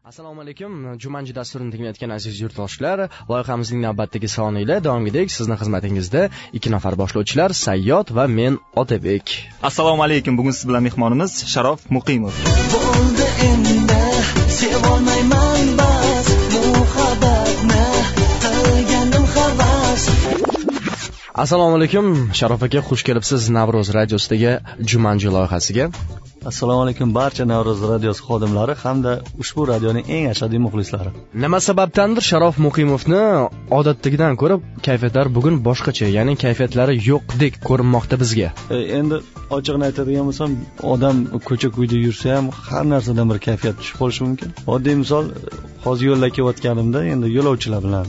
Assalomu alaykum. Jumanji dasturini tinglayotgan aziz yurtdoshlar, loyihamizning navbatdagi soniyle davomidek sizni xizmatingizda ikki nafar boshlovchilar Sayyod va men Otabek. Assalomu alaykum. Bugun siz bilan mehmonimiz Sharof Muqimov. Bo'ldi endi sevolmayman bas muhabbatni qilgandim havas. Assalomu alaykum. Sharof aka, xush kelibsiz Navro'z radiosidagi Jumanji loyihasiga. Assalomu alaykum barcha Navro'z radiosi xodimlari hamda ushbu radioning eng ashaddiy muxlislari. Nima sababdandir Sharof Muqimovni odatdagidan ko'ra kayfiyatlari bugun boshqacha, ya'ni kayfiyatlari yo'qdek ko'rinmoqda bizga. Endi ochiqni aytadigan bo'lsam, odam ko'cha-ko'yda yursa ham har narsadan bir kayfiyat tushib qolishi mumkin. Oddiy misol, hozir yo'lda ketayotganimda endi yo'lovchilar bilan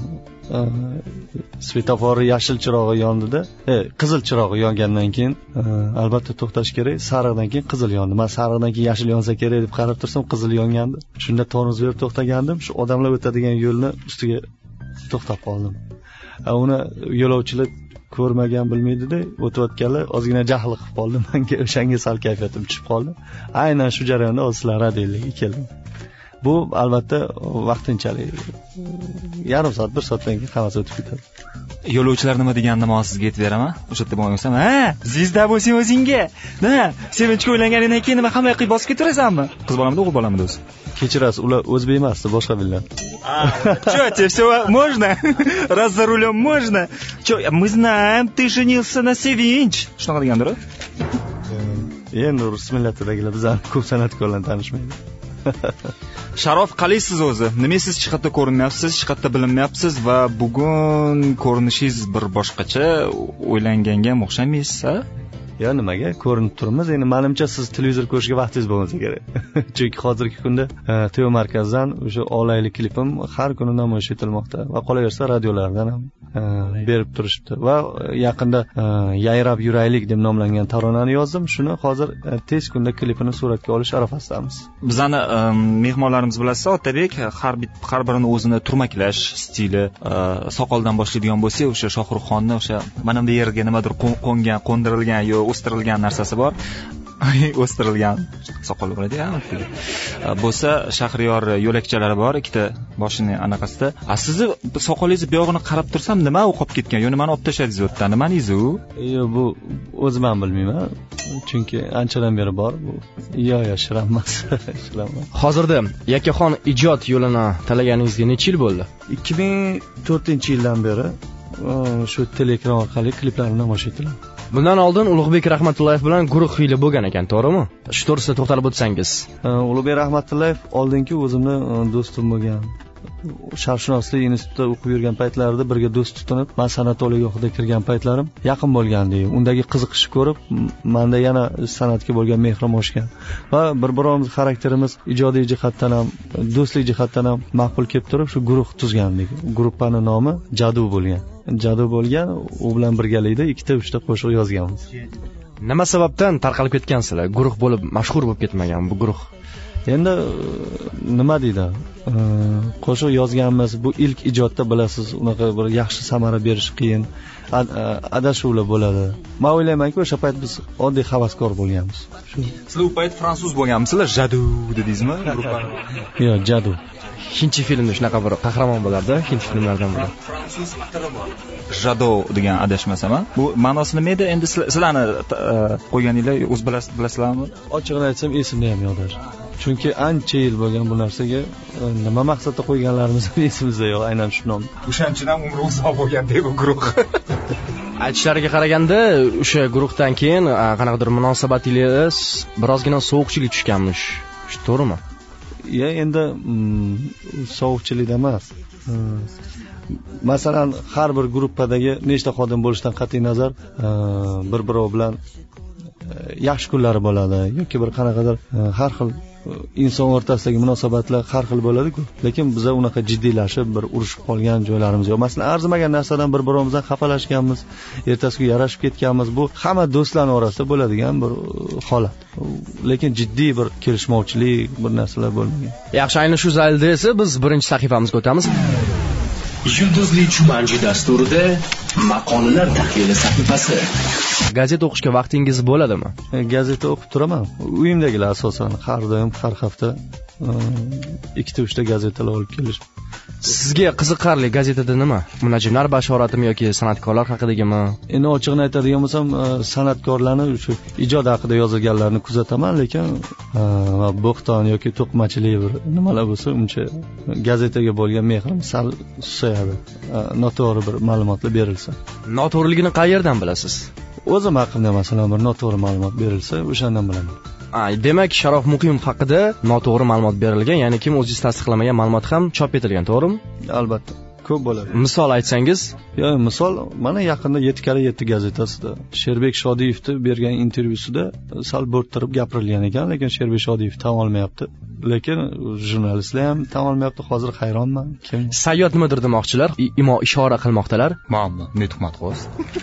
svetofor yashil chirog'i yondida, qizil chirog'i yongandan keyin albatta to'xtash kerak. Sariqdan keyin qizil yondi. Men sariqdan keyin yashil yonsa kerak deb qarab tursam, qizil yongandi. Shunda tormoz berib to'xtagandim. Shu odamlar o'tadigan yo'lni ustiga to'xtab qoldim. Uni yo'lovchilar ko'rmagan, bilmaydi-da, o'tayotganlar ozgina jahl qilib qoldi. Menga o'shanga sal kayfiyatim tushib qoldi. Aynan shu jarayonda sizlar radioga keldim. Bu albatta vaqtinchalik. Yarim soat, 1 soatdan keyin hammasi o'tib ketadi. Yo'lovchilar nima deganini men sizga aytib beraman. O'sha yerda bo'lsam, "Zizda bo'lsang o'zingga. Da, sevinchga o'ylanganingdan keyin nima hamma yoqqa bosib ketirasanmi?" Qiz bolamidi, o'g'il bolamidi o'zi? Kechirasiz, ular o'zbek emas, boshqa billar. Чё, тебе всё можно? Раз за рулем можно? Чё, мы знаем, ты женился на Sevinch. Shunaqa degandir-ku. Endi rus millatidagilar bizlar ko'p san'atkorlarni tanishmaydi. Sharof, qalaysiz o'zi? Nima siz chiqatda ko'rinmayapsiz, chiqatda bilinmayapsiz va bugun ko'rinishingiz bir boshqacha, o'ylanganga o'xshamaysiz, ha? Ya nimaga ko'rinib turibmiz? Endi menimcha siz televizor ko'rishga vaqtingiz bo'lmasa kerak. Chunki hozirgi kunda TV markazdan o'sha olaylik klipim har kuni namoyish etilmoqda va qolaversa radiolardan ham berib turishibdi. Va yaqinda Yayrab yuraylik deb nomlangan taronani yozdim. Shuni hozir tez kunda klipini suratga olish arafasidamiz. Bizani mehmonlarimiz bilasiz, Otabek har birini o'zini turmaklash stili, soqoldan boshlaydigan bo'lsa, o'sha Shohruxxonni o'sha mana bu yerga nimadir qo'ngan, qo'ndirilgan yo o'stirilgan narsasi bor. O'stirilgan soqol bo'ladi-ya. Bo'lsa Shahriyor yo'lakchalari bor, ikkita boshini anaqasida. Sizni soqolingizni bu yog'ini qarab tursam, nima u qolib ketgan? Yo nimani olib tashladingiz o'tda? Nimaningiz u? Yo'q, bu o'zim ham bilmayman. Chunki anchadan beri bor bu. Yo, shiranmas. Hozirda Yakkaxon ijod yo'lini talaganingizga necha yil bo'ldi? 2004-yildan beri shu teleekran orqali kliplarim namoyish etiladi. Bundan oldin Ulug'bek Rahmatullayev bilan guruh xili bo'lgan ekan, to'g'rimi? Shu to'g'risida to'xtalib o'tsangiz. Ulug'bek Rahmatullayev oldingi o'zimni do'stim bo'lgan. Sharqshunoslik institutida o'qib yurgan paytlarida birga do'st tutinib, men san'at oliygohida kirgan paytlarim yaqin bo'lgandi. Undagi qiziqishni ko'rib, menda yana san'atga bo'lgan mehrim oshgan. Va bir-birimiz xarakterimiz ijodiy jihatdan ham, do'stlik jihatdan ham ma'qul kelib turib, shu guruh tuzgandik. Gruppaning nomi Jadu bo'lgan, u bilan birgalikda 2-3ta qo'shiq yozganmiz. Nima sababdan tarqalib ketgansizlar? Guruh bo'lib mashhur bo'lib ketmagan bu guruh. Endi nima deydi? Qo'shiq yozganmiz. Bu ilk ijodda bilasiz, unaqa bir yaxshi samara berish qiyin. Adashuvlar bo'ladi. Men o'ylaymanki, o'sha payt biz oddiy havaskor bo'lganmiz. Sizlar u payt fransuz bo'lganmisizlar? Jadu dedingizmi gruppani? Yo'q, Jadu. Hind filmida shunaqa bir qahramon bo'lardi, Hind filmlaridan biri. Fransuz atiri bor. Jado degan adashmasam, bu ma'nosi nima edi? Endi sizlarni qo'yganinglar o'z bilasizlarmi? Ochig'ini aytsam, esimda ham yo'q. Chunki ancha yil bo'lgan bu narsaga nima maqsadda qo'yganlarimiz esimizda yo'q, aynan shu nom. O'shanchdan ham umri uzoq bo'lganda bu guruh. Aytishlariga qaraganda, o'sha guruhdan keyin qanaqadir munosabatingiz birozgina sovuqchilik tushganmish. Shu to'g'rimi? Ya endi sovuqchilik emas. Masalan, har bir gruppadagi nechta xodim bo'lishidan qat'iy nazar, bir-biri bilan yaxshi kunlari bo'ladi yoki bir qanaqadir har xil inson o'rtasidagi munosabatlar har xil bo'ladi-ku. Lekin biz unaqa jiddiylashib bir urushib qolgan joylarimiz yo'q. Masalan, arzimagan narsadan bir-birimizdan xafalashganmiz, ertasiga yarashib ketganmiz. Bu hamma do'stlar orasida bo'ladigan bir holat. Lekin jiddiy bir kelishmovchilik, bir narsalar bo'lmagan. Yaxshi, ayni shu zaylda esa biz birinchi sahifamizga o'tamiz. Yulduzli Jumanji dasturida Maqolalar tahlili sahifasi. Gazeta o'qishga vaqtingiz bo'ladimi? Gazeta o'qib turaman. Uyimdagilar asosan har doim har hafta 2-3 ta gazetalar olib kelish. Sizga qiziqarli gazetada nima? Munajjimlar bashoratimi yoki san'atkorlar haqidagimi? Endi ochig'ini aytadigan bo'lsam, san'atkorlarni shu ijod haqida yozilganlarni kuzataman, lekin bo'xton yoki to'qmachilik bir nimalar bo'lsa, uncha gazetaga bo'lgan mehrim sal susayadi. Noto'g'ri bir ma'lumotlar berilsa. Noto'g'riligini qayerdan bilasiz? O'zim haqimda masalan bir noto'g'ri ma'lumot berilsa, o'shandan bilaman. Demak, Sharof Muqimov haqida noto'g'ri ma'lumot berilgan, ya'ni kim o'zingiz tasdiqlamagan ma'lumot ham chop etilgan, to'g'rimi? Albatta. Ko'p bo'ladi. Misol aytsangiz? Misol, mana yaqinda 7x7 gazetasida Sherbek Shodiyevni bergan intervyusida sal bo'rttirib gapirilgan ekan, lekin Sherbek Shodiyev tan olmayapti. Lekin jurnalistlar ham tan olmayapti. Hozir hayronman. Kim? Sayyod nimadir demoqchilar, ishora qilmoqdalar. Ma'lum, Tuhmat qo'z.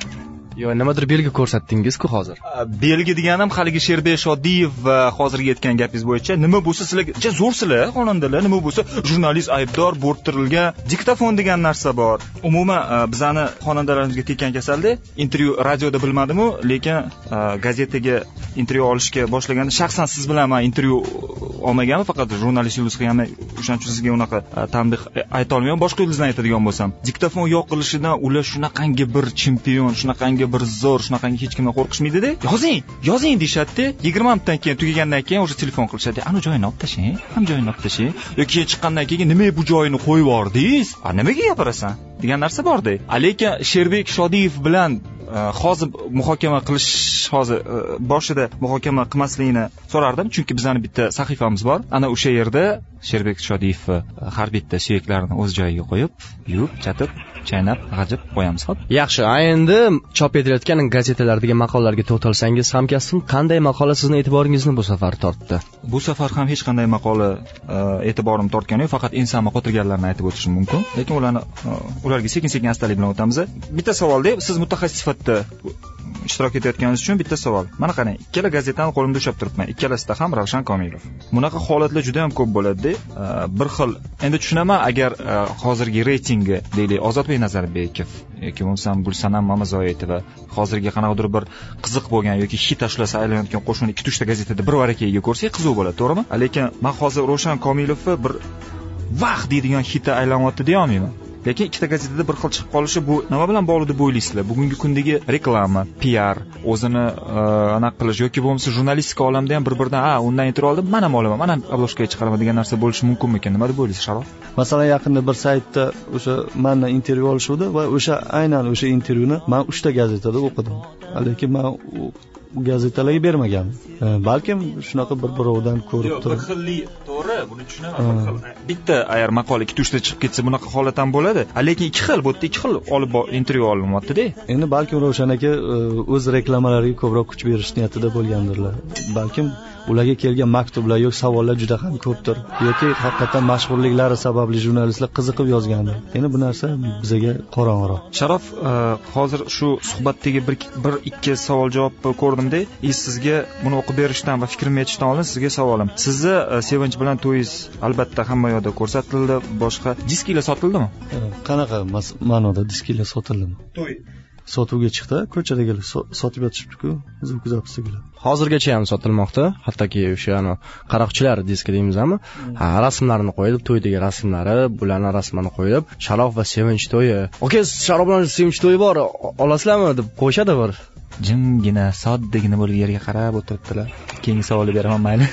Yo, nimadir belgi ko'rsatdingiz-ku hozir. Belgi deganim haligi Sherbek Shodiyev va hozirgi aytgan gapingiz bo'yicha nima bo'lsa sizlar zo'rsizlar, xonandalar, nima bo'lsa jurnalist aybdor, bo'rttirilgan, diktofon degan narsa bor. Umuman bizani xonandalarimizga tekkan kasalda intervyu radioda bilmadim-u, lekin gazetaga intervyu olishga boshlaganda shaxsan siz bilan men intervyu olmaganman, faqat jurnalist yulduz qilganman. O'shaning uchun sizga unaqa tanbeh ayta olmayman. Boshqa yulduzdan aytadigan bo'lsam, diktofon yoqilishidan ular shunaqangi bir chempion, shunaqangi bir zo'r, shunaqangi hech kimdan qo'rqishmaydi-da. Yozing deyshadi. 20 minutdan keyin tugagandan keyin o'sha telefon qilishadi. Ana joyini olib tashlang, ham joyini olib tashlang. Yoki chiqqandan keyin nima bu joyini qo'yib yubordingiz? Nimaga gapirasan? degan narsa bor-da. Lekin Sherbek Shodiyev bilan hozir muhokama qilish hozir boshida muhokama qilmasligini so'rardim, chunki bizning bitta sahifamiz bor. Ana o'sha yerda Sherbek Shodiyev har bitta suyaklarini o'z joyiga qo'yib, yuvib, chatib, chaynab, g'ajib qo'yamiz, xo'p. Yaxshi, endi chop etilayotgan gazetalardagi maqolalarga to'xtalsangiz, hamkasbim qanday maqola sizning e'tiboringizni bu safar tortdi? Bu safar ham hech qanday maqola e'tiborim tortgani yo'q, faqat ensam qotirganlarni aytib o'tishim mumkin. Lekin ularga sekin-sekin astalik bilan o'tamiz. Bitta savolda, siz mutaxassis sifatida ishtirok etayotganingiz uchun bitta savol. Mana qarang, ikkala gazetani qo'limda ushlab turibman. Ikkalasida ham Ravshan Komilov. Bunaqa holatlar juda ham ko'p bo'ladi-da. Bir xil. Endi tushunaman, agar hozirgi reytingi, deylik, Ozodbek Nazarbekov yoki bo'lmasam Gulsanam Mamazoitova hozirgi qanaqadir bir qiziq bo'lgan yoki hit ashlasa aylanayotgan qo'shini 2-3 ta gazetada bir varakayiga ko'rsak, qiziq bo'ladi, to'g'rimi? Lekin men hozir Ravshan Komilovni bir vaqt deydigan hiti aylanyapti deya olmayman. Lekin ikkita gazetada bir xil chiqib qolishi bu nima bilan bog'liq deb o'ylaysizlar? Bugungi kundagi reklama, PR, o'zini anaqa qilish yoki bo'lmasa jurnalistika olamida ham bir-biridan undan intervyu oldim, men ham olaman, men ham obloshkaga chiqaraman degan narsa bo'lishi mumkinmikan? Nima deb o'ylaysiz, Sharof? Masalan, yaqinda bir saytda o'sha mendan intervyu olishuvdi va aynan o'sha intervyuni men 3 ta gazetada o'qidim. Lekin men gazetalarga bermagan. Balkim shunaqa bir-birovidan ko'rib turib. Bir xillik, to'g'ri, buni tushunaman. Bitta agar maqola 2-3 ta chiqib ketsa bunaqa holat ham bo'ladi. Lekin ikki xil, bu yerda ikki xil olib intervyu olinmoqda-da. Endi balkim Ravshan aka o'z reklamalariga ko'proq kuch berish niyatida bo'lgandirlar. Balkim ularga kelgan maktublar yoki savollar juda ham ko'pdir. Yoki haqiqatan mashhurliklari sababli jurnalistlar qiziqib yozgandir. Endi bu narsa bizga qorong'iroq. Sharof, hozir shu suhbatdagi bir ikki savol javob ko'rdimda, sizga buni o'qib berishdan va fikrimni aytishdan oldin sizga savolim. Sizni Sevinch bilan to'yingiz albatta hamma yoqda ko'rsatildi, boshqa disklar sotildimi? Qanaqa ma'noda disklar sotildimi? To'y sotuvga chiqdi, ko'chadagilar sotib yotishibdi-ku, biz kuzatibsizlar. Hozirgacha ham sotilmoqda, hattoki o'sha qaroqchilar diski deymizmi? Rasmlarini qo'yib, to'ydagi rasmlari, bularning rasmlarini qo'yib, Sharof va Sevinch to'yi. Oka, Sharof bilan Sevinch to'yi bor, olasizlarmi deb qo'yishadi bir. Jimgina, soddagina bo'lib yerga qarab o'tiribdilar. Keyingi savolni beraman, mayli.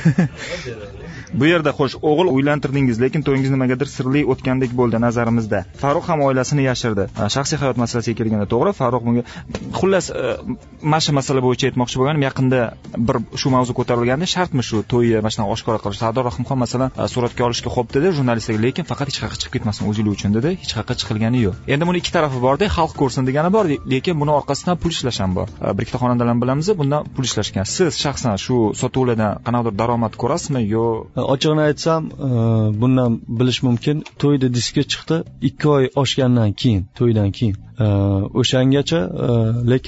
Bu yerda xo'sh, o'g'il uylantirdingiz, lekin to'yingiz nimagadir sirli o'tgandek bo'ldi nazarimizda. Farruh ham oilasini yashirdi. Shaxsiy hayot masalasiga kelganda to'g'ri, Farruh bunga xullas mana shu masala bo'yicha aytmoqchi bo'lganim, yaqinda bir shu mavzu ko'tarilganda, shartmi shu to'yni mana shunday oshkora qilish? Sardor Rahimxon masalan suratga olishga xo'p dedi jurnalistlarga, lekin faqat hech qayerga chiqib ketmasin o'zinglar uchun dedi. Hech qayerga chiqilgani yo'q. Endi buni ikki tarafi bor-da, xalq ko'rsin degani bor, lekin buni orqasidan pul ishlash ham bor. Bir ikkita xonandalar bilamiz, bundan pul ishlashgan. Siz shaxsan shu sotuvlardan qanaqadir daromad ko'rasizmi yo? Ochig'ini aytsam, bundan bilish mumkin. To'yda diska chiqdi 2 oy oshgandan keyin, to'ydan keyin. O'shangacha lekin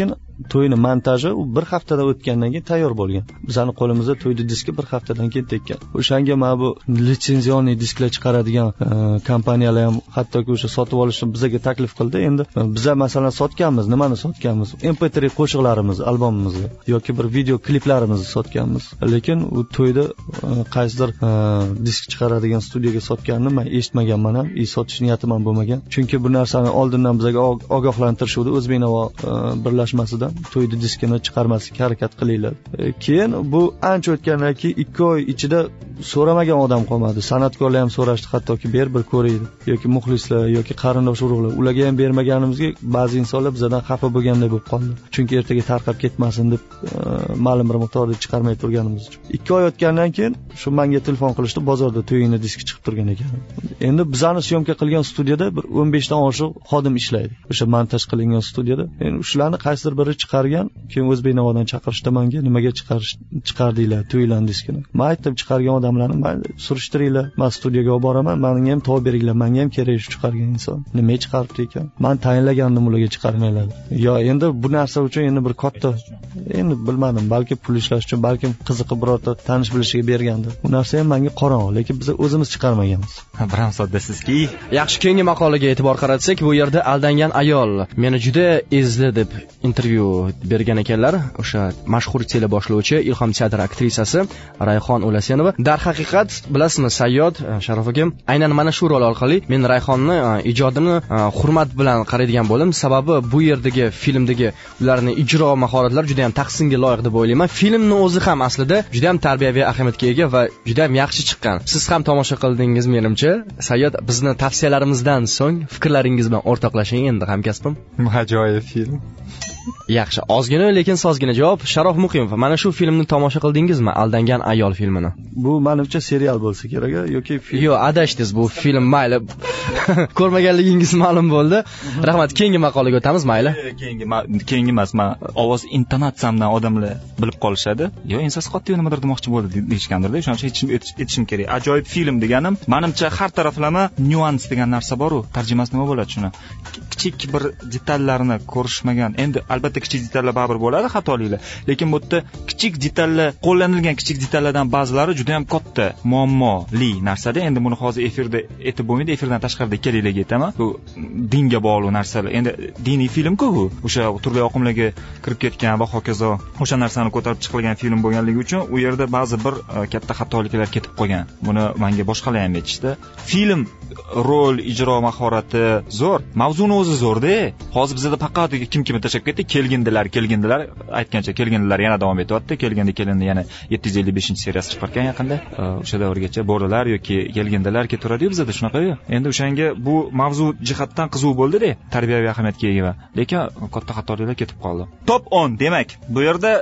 to'yni montaji u bir haftada o'tgandan keyin tayyor bo'lgan. Bizning qo'limizda to'yni diski bir haftadan keyin tekkan. O'shanga mana bu litsenzioniy disklar chiqaradigan kompaniyalar ham hattoki o'sha sotib olishni bizga taklif qildi. Endi biz masalan sotganmiz, nimani sotganmiz? MP3 qo'shiqlarimiz, albomimizni yoki bir video kliplarimizni sotganmiz. Lekin u to'yda qaysidir disk chiqaradigan studiyaga sotganini men eshitmaganman ham, sotish niyatim ham bo'lmagan. Chunki bu narsani oldindan bizga ogohlantirishdi O'zbeknavo birlashmasidan to'yda diskini chiqarmaslikka harakat qilinglar. Keyin bu ancha o'tgandan keyin 2 oy ichida so'ramagan odam qolmadi. San'atkorlar ham so'rashdi, hattoki bir ko'raydi yoki muxlislar yoki qarindosh urug'lar. Ularga ham bermaganimizga ba'zi insonlar bizdan xafa bo'lganday bo'lib qoldi. Chunki ertaga tarqab ketmasin deb ma'lum bir miqdorda chiqarmay turganimiz uchun. 2 oy o'tgandan keyin shu menga telefon qilishdi, bozorda to'yingni diski chiqib turgan ekan. Endi bizani syomka qilgan studiyada bir 15 dan oshiq xodim ishlaydi. O'sha montaj qilingan studiyada. Endi shularni qaysidir biri chiqargan, keyin O'zbeknavodan chaqirishdi menga, nimaga chiqardinglar to'ylarni diskini. Men aytdim, chiqargan odamlarni surishtiringlar, men studiyaga olib boraman, menga ham tov beringlar, menga ham kerak shu chiqargan inson. Nima chiqaribdi ekan? Men tayinlagandim ularga chiqarmaylar. Yo, endi bu narsa uchun endi bir katta, endi bilmadim, balki pul ishlash uchun, balki qiziqib birorta tanish bilishiga bergandi. Bu narsa ham menga qorong'i, lekin biz o'zimiz chiqarmaganmiz. Biram soddasizki. Yaxshi, keyingi maqolaga e'tibor qaratsak, bu yerda aldangan ayol meni juda ezdi deb intervyu bergan ekanlar. O'sha mashhur teleboshlovchi, Ilhom teatr aktrisasi Rayhon Ulasenova. Darhaqiqat, bilasizmi, Sayyod Sharof akam, aynan mana shu rol orqali men Rayhonni ijodini hurmat bilan qaraydigan bo'ldim. Sababi bu yerdagi filmdagi ularning ijro mahoratlari juda ham tahsinga loyiq deb o'ylayman. Filmning o'zi ham aslida juda ham tarbiyaviy ahamiyatga ega va juda ham yaxshi chiqqan. Siz ham tomosha qildingiz menimcha. Sayyod, bizni tavsiyalarimizdan so'ng fikrlaringiz bilan o'rtoqlashing endi hamkasbim. Ajoyib film. Yaxshi, ozgina lekin sozgina javob. Sharof Muqimov, mana shu filmni tomosha qildingizmi? Aldangan ayol filmini. Bu menimcha serial bo'lsa kerak yoki film. Yo'q, adashdingiz, bu film mayli. Ko'rmaganligingiz ma'lum bo'ldi. Rahmat, keyingi maqolaga o'tamiz, mayli. Keyingi emas, men ovoz intonatsiyamdan odamlar bilib qolishadi. Yo, ensasi qotdi, nimadir demoqchi bo'ldi deyishgandir-da. O'shaning uchun aytishim kerak. Ajoyib film deganim, menimcha har taraflama nyuans degan narsa bor-ku. Tarjimasi nima bo'ladi shuni? Kichik bir detallarni ko'rishmagan. Endi albatta kichik detallar baribir bo'ladi, xatoliklar. Lekin bu yerda kichik detallar, qo'llanilgan kichik detallardan ba'zilari juda ham katta, muammoli narsada. Endi buni hozir efirda aytib bo'lmaydi, efirdan tashqarida ikkaliklarga aytaman. Bu dinga bog'liq narsalar. Endi diniy film-ku bu. O'sha turli oqimlarga kirib ketgan va hokazo o'sha narsani ko'tarib chiqilgan film bo'lganligi uchun u yerda ba'zi bir katta xatoliklar ketib qolgan. Buni menga boshqalar ham aytishdi. Film rol ijro mahorati zo'r, mavzuni o'zi zo'rda. Hozir bizda faqat kim tashab ketdi, kelgindilar aytgancha kelgindilar yana davom etyapti. Kelgindi yana 755-seriyasi chiqib ketgan yaqinda. O'sha davrgacha borilar yoki kelgindilar ketaveradi bizda shunaqa-ku. Endi o'shanga bu mavzu jihatdan qiziq bo'ldi-da, tarbiyaviy ahamiyatga ega. Lekin katta xatoliklar ketib qoldi. Top 10 demak, bu yerda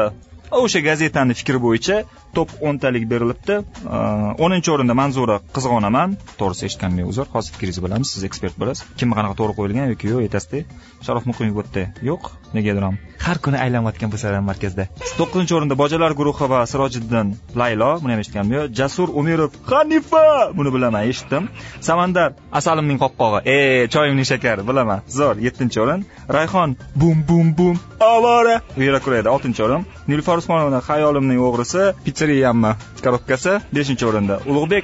o'sha gazetaning fikri bo'yicha top 10 talik berilibdi. 10-o'rinda Manzura Qizg'onaman. To'g'risi eshitganimga uzr. Hozir fikringizni bilamiz, siz ekspert bo'lasiz. Kimga qanaqa to'g'ri qo'yilgan yoki yo'q aytasizda. Sharof Muqimov o'tdi. Yo'q, negadir ham. Har kuni aylanayotgan bu saram markazda. 9-o'rinda Bojalar guruhi va Sirojiddin Laylo, buni ham eshitganimga. Jasur Umirov Hanifa, buni bilaman, eshitdim. Samandar Asalimning qopqog'i, choyimning shakari, bilaman. Zo'r, 7-o'rin. Rayhon bum bum bum avora, Yurakurayda 6-o'rin. Nilufar Usmonovning Xayolimning o'g'risi, Pizzeriyamma korobkasi 5-o'rinda. Ulug'bek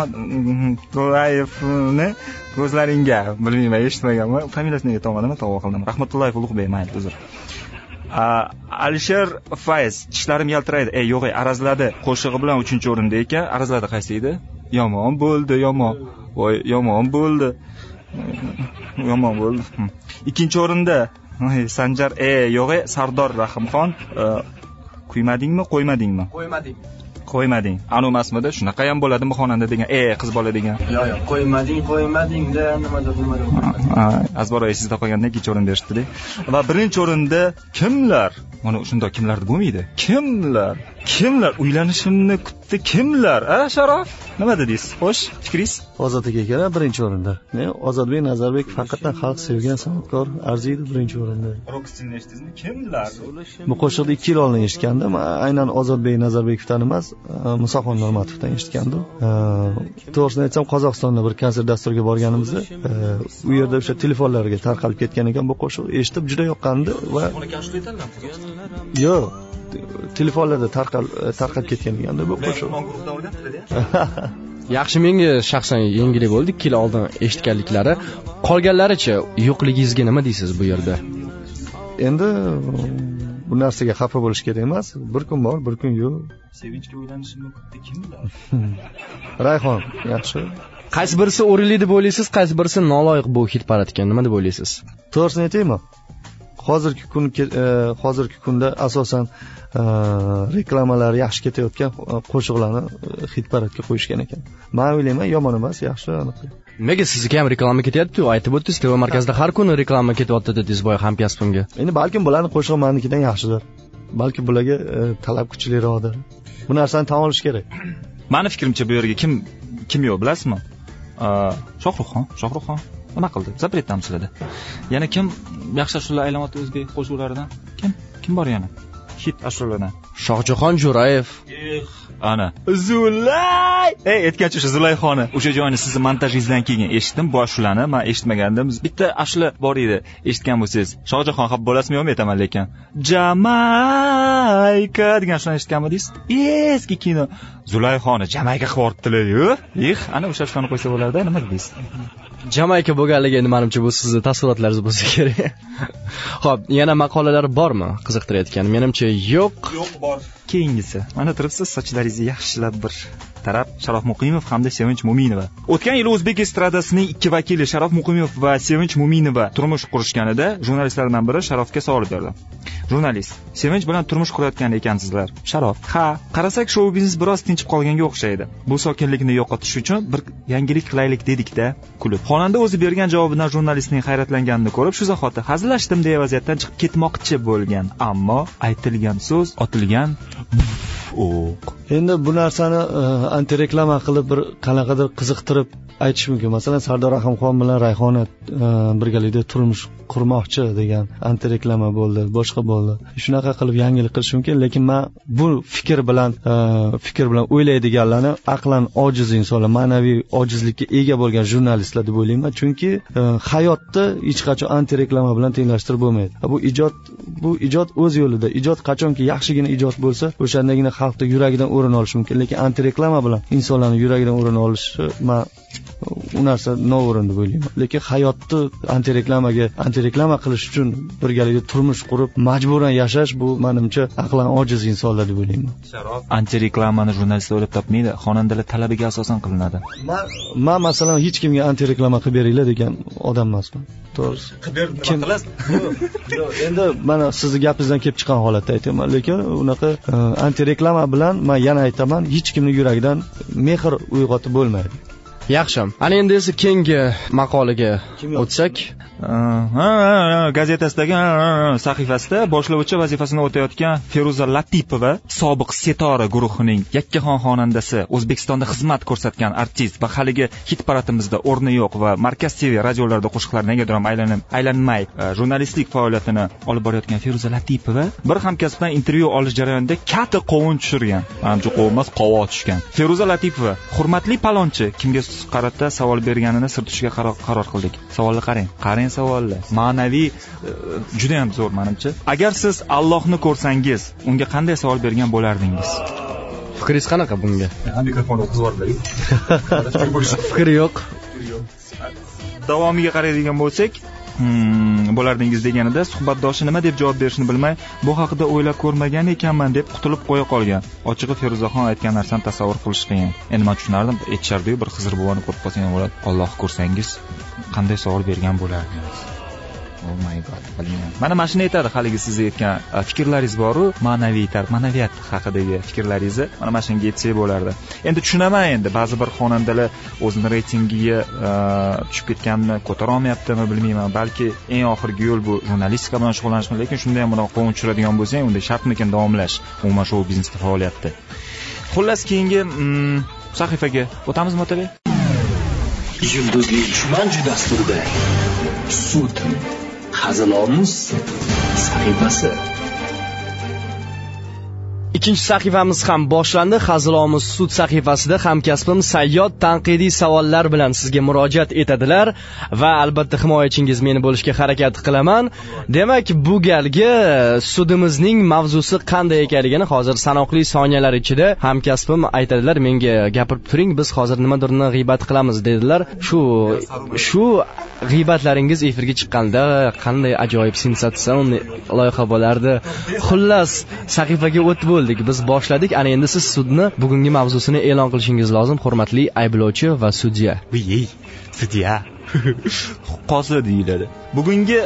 Rahmatullayevni ko'zlaringga, bilmayman, eshitmaganman. Familiyasini aytolmadim, tavba qildim. Rahmatullayev Ulug'bek, mayli, uzr. Alisher Fayz, tishlarim yaltiraydi. Yo'q, arazladi. Qo'shig'i bilan 3-o'rinda ekan. Arazladi qaysi edi? Yomon bo'ldi, yomon. Voy, yomon bo'ldi. Yomon bo'ldi. 2-o'rinda Sanjar yo'q, Sardor Rahimxon. Qo'ymadingmi? Qo'ymading. Anomasmidi? Shunaqa ham bo'ladimi xonanda degan, qiz bola degan. Yo'q, qo'ymading-da, nimadir. Azbora esingizda qolgandan 2-o'rin berishdi-da. Va 1-o'rinda kimlar? Mana shunda kimlar deb bo'lmaydi. Kimlar? Kimlar uylanishimni kutdi? Kimlar? Sharof? Nima dedingiz? Xo'sh, fikringiz? Ozod aka kelar birinchi o'rinda. Ozodbek Nazarbek faqatdan xalq sevgan san'atkor arziydi birinchi o'rinda. Rock'ni eshitdingizmi? Kimlar? Bu qo'shiqni 2 yil oldin eshitgandim. Aynan Ozodbek Nazarbekovdan emas, Musoxon Normatovdan eshitgandim. To'g'risini aytsam, Qozog'istonda bir konsert dasturiga borganimizda, u yerda o'sha telefonlarga tarqalib ketgan ekan bu qo'shiq. Eshitib juda yoqqandi va yo'q, telefonlarda tarqab ketgan ekanda bu qo'shiq. Yaxshi, menga shaxsan yengillik bo'ldi 2 yil oldin eshitganliklari. Qolganlaricha yo'qligingizga nima deysiz bu yerda? Endi bu narsaga xafa bo'lish kerak emas. Bir kun bor, bir kun yo'q. Sevinchga uylanishimni kutdi kimlar? Rayhon, yaxshi. Qaysi birisi o'rinli deb o'ylaysiz, qaysi birisi noloyiq bu hit paradga? Nima deb o'ylaysiz? To'g'risini aytaymi? Hozirgi kunda asosan reklamalar yaxshi ketayotgan qo'shiqlarni hit paradga qo'yishgan ekan. Men o'ylayman, yomon emas, yaxshi, aniq. Nega sizga ham reklama ketyapti-ku? Aytib o'tdingiz, TV markazida har kuni reklama ketyapti dedingiz boya hamkasbimga. Endi balkim bularning qo'shig'i menikidan yaxshidir. Balki bularga talab kuchliroqdir. Bu narsani tan olish kerak. Meni fikrimcha bu yerga kim yo'q, bilasizmi? Shohruxxon nima qildi? Zapretdan sizlarda. Yana kim yaxshi ashula aylanmoqda o'zbek qo'shiqlaridan? Kim bor yana? Hit ashulalardan. Shohjahon Jo'rayev. Ana. Zulay! Aytgancha o'sha Zulayxoni. O'sha joyni sizni montajingizdan keyin eshitdim, bu ashulani men eshitmagandim. Bitta ashula bor edi, eshitgan bo'lsangiz. Shohjahon xap bo'lasizmi yo'qmi aytaman lekin. Jamayka degan ashulani eshitganmidingiz? Eski kino. Zulayxoni Jamayka qilib yuboribdilar-yu. Ana o'sha ashulani qo'ysa bo'lardi, nima deysiz? Jamayka bo'lganligi endi menimcha bu sizning taassurotlaringiz bo'lsa kerak. Xo'p, yana maqolalar bormi qiziqtirayotgan? Menimcha yo'q. Yo'q, bor. Keyingisi. Mana turibsiz, sochlaringizni yaxshilab bir taraf Sharof Muqimov hamda Sevinch Mo'minova. O'tgan yili o'zbek estradasining 2 vakili Sharof Muqimov va Sevinch Mo'minova turmush qurishganida jurnalistlardan biri Sharofga savol berdi. Jurnalist: Sevinch bilan turmush qurayotgan ekansizlar. Sharof: ha, qarasak shou biznes biroz tinchib qolganga o'xshaydi. Bu sokinlikni yo'qotish uchun bir yangilik qilaylik dedik-da, kulib. Xonanda o'zi bergan javobidan jurnalistning hayratlanganini ko'rib, shu zahoti hazillashdim deya vaziyatdan chiqib ketmoqchi bo'lgan, ammo aytilgan so'z otilgan o'q. Endi bu narsani antireklama qilib bir qanaqadir qiziqtirib aytish mumkin. Masalan, Sardor Rahimxon bilan Rayhona birgalikda turmush qurmoqchi degan antireklama bo'ldi, boshqa bo'ldi. Shunaqa qilib yangilik qilish mumkin, lekin men bu fikr bilan o'ylaydiganlarni aqlan ojiz insonlar, ma'naviy ojizlikka ega bo'lgan jurnalistlar deb o'ylayman. Chunki hayotda hech qachon antireklama bilan tenglashtirib bo'lmaydi. Bu ijod o'z yo'lida. Ijod qachonki yaxshigina ijod bo'lsa, o'shandagina xalqda yuragidan o'rin olishi mumkin. Lekin antireklama bilan insonlarning yuragidan o'rin olishi u narsa noo'rin deb o'ylayman. Lekin hayotni antireklama qilish uchun birgalikda turmush qurib majburan yashash, bu menimcha aqlan ojiz insonlar deb o'ylayman. Sharof antireklamani jurnalistlar o'ylab topmaydi, xonandalar talabiga asosan qilinadi. Men masalan hech kimga antireklama qilib beringlar degan odam emasman. To'g'risi. Qilib qilasizmi? Yo'q, endi mana sizni gapingizdan kelib chiqqan holatda aytaman, lekin unaqa antireklama bilan men yana aytaman, hech kimning yuragidan mehr uyg'otib bo'lmaydi. Yaxshi. Ana endi esa keyingi maqolaga o'tsak, gazetasidagi sahifasida boshlovchi vazifasini o'tayotgan Feruza Latipova sobiq Setora guruhining yakkaxon xonandasi, O'zbekistonda xizmat ko'rsatgan artist va haligi hit paratimizda o'rni yo'q va Markaz TV radiolarida qo'shiqlar negadir aylanmay jurnalistlik faoliyatini olib borayotgan Feruza Latipova bir hamkasbidan intervyu olish jarayonida katta qovun tushirgan. Menimcha qovunmas, qovoq tushgan. Feruza Latipova: hurmatli palonchi, kimga qarata savol berganini sir tutishga qaror qildik. Savolni qarang savollar. Ma'naviy juda ham zo'r menimcha. Agar siz Allohni ko'rsangiz, unga qanday savol bergan bo'lardingiz? Fikringiz qanaqa bunga? Mikrofonni o'qib yubordik. Fikr yo'q. Davomiga qaraydigan bo'lsak, bo'lardingiz deganida suhbatdoshi nima deb javob berishni bilmay, bu haqida o'ylab ko'rmagan ekanman deb qutulib qo'ya qolgan. Ochig'i Feruzaxon aytgan narsani tasavvur qilish qiyin. Endi men tushunardim, aytishardi-yu, bir Xizr buvoni ko'rib qolsangiz bo'ladi. Alloh ko'rsangiz qanday savol bergan bo'lardingiz? Oh my god, bilmayman. Mana shuni aytadi haligi siz aytgan fikrlaringiz bor-ku, ma'naviyat haqidagi fikrlaringizni mana shunga aytsak bo'lardi. Endi tushunaman, endi ba'zi bir xonandalar o'zining reytingiga tushib ketganmi, ko'tara olmayaptimi bilmayman. Balki eng oxirgi yo'l bu jurnalistika bilan shug'ullanishmi, lekin shunda ham bunaqa qovun tushiradigan bo'lsang, unda shartmikan davomlash umuman shou biznesda faoliyatda. Xullas, keyingi sahifaga o'tamizmi Otabek? Yulduzli tushmanchi dasturida sud hazilomuz sahifasi. Ikkinchi sahifamiz ham boshlandi. Hazilomuz sud sahifasida hamkasbim Sayyod tanqidiy savollar bilan sizga murojaat etadilar va albatta himoyachingiz men bo'lishga harakat qilaman. Demak, bu galgi sudimizning mavzusi qanday ekanligini hozir sanoqli soniyalar ichida hamkasbim aytadilar. Menga gapirib turing, biz hozir nimadirni g'iybat qilamiz dedilar. Shu g'iybatlaringiz efirga chiqqanda qanday ajoyib sensatsion loyiha bo'lardi. Xullas, sahifaga o'tib bo'ldik. Biz boshladik. Ana endi siz sudni bugungi mavzusini e'lon qilishingiz lozim, hurmatli ayblovchi va sudya. Sudya. Qozi deyiladi. Bugungi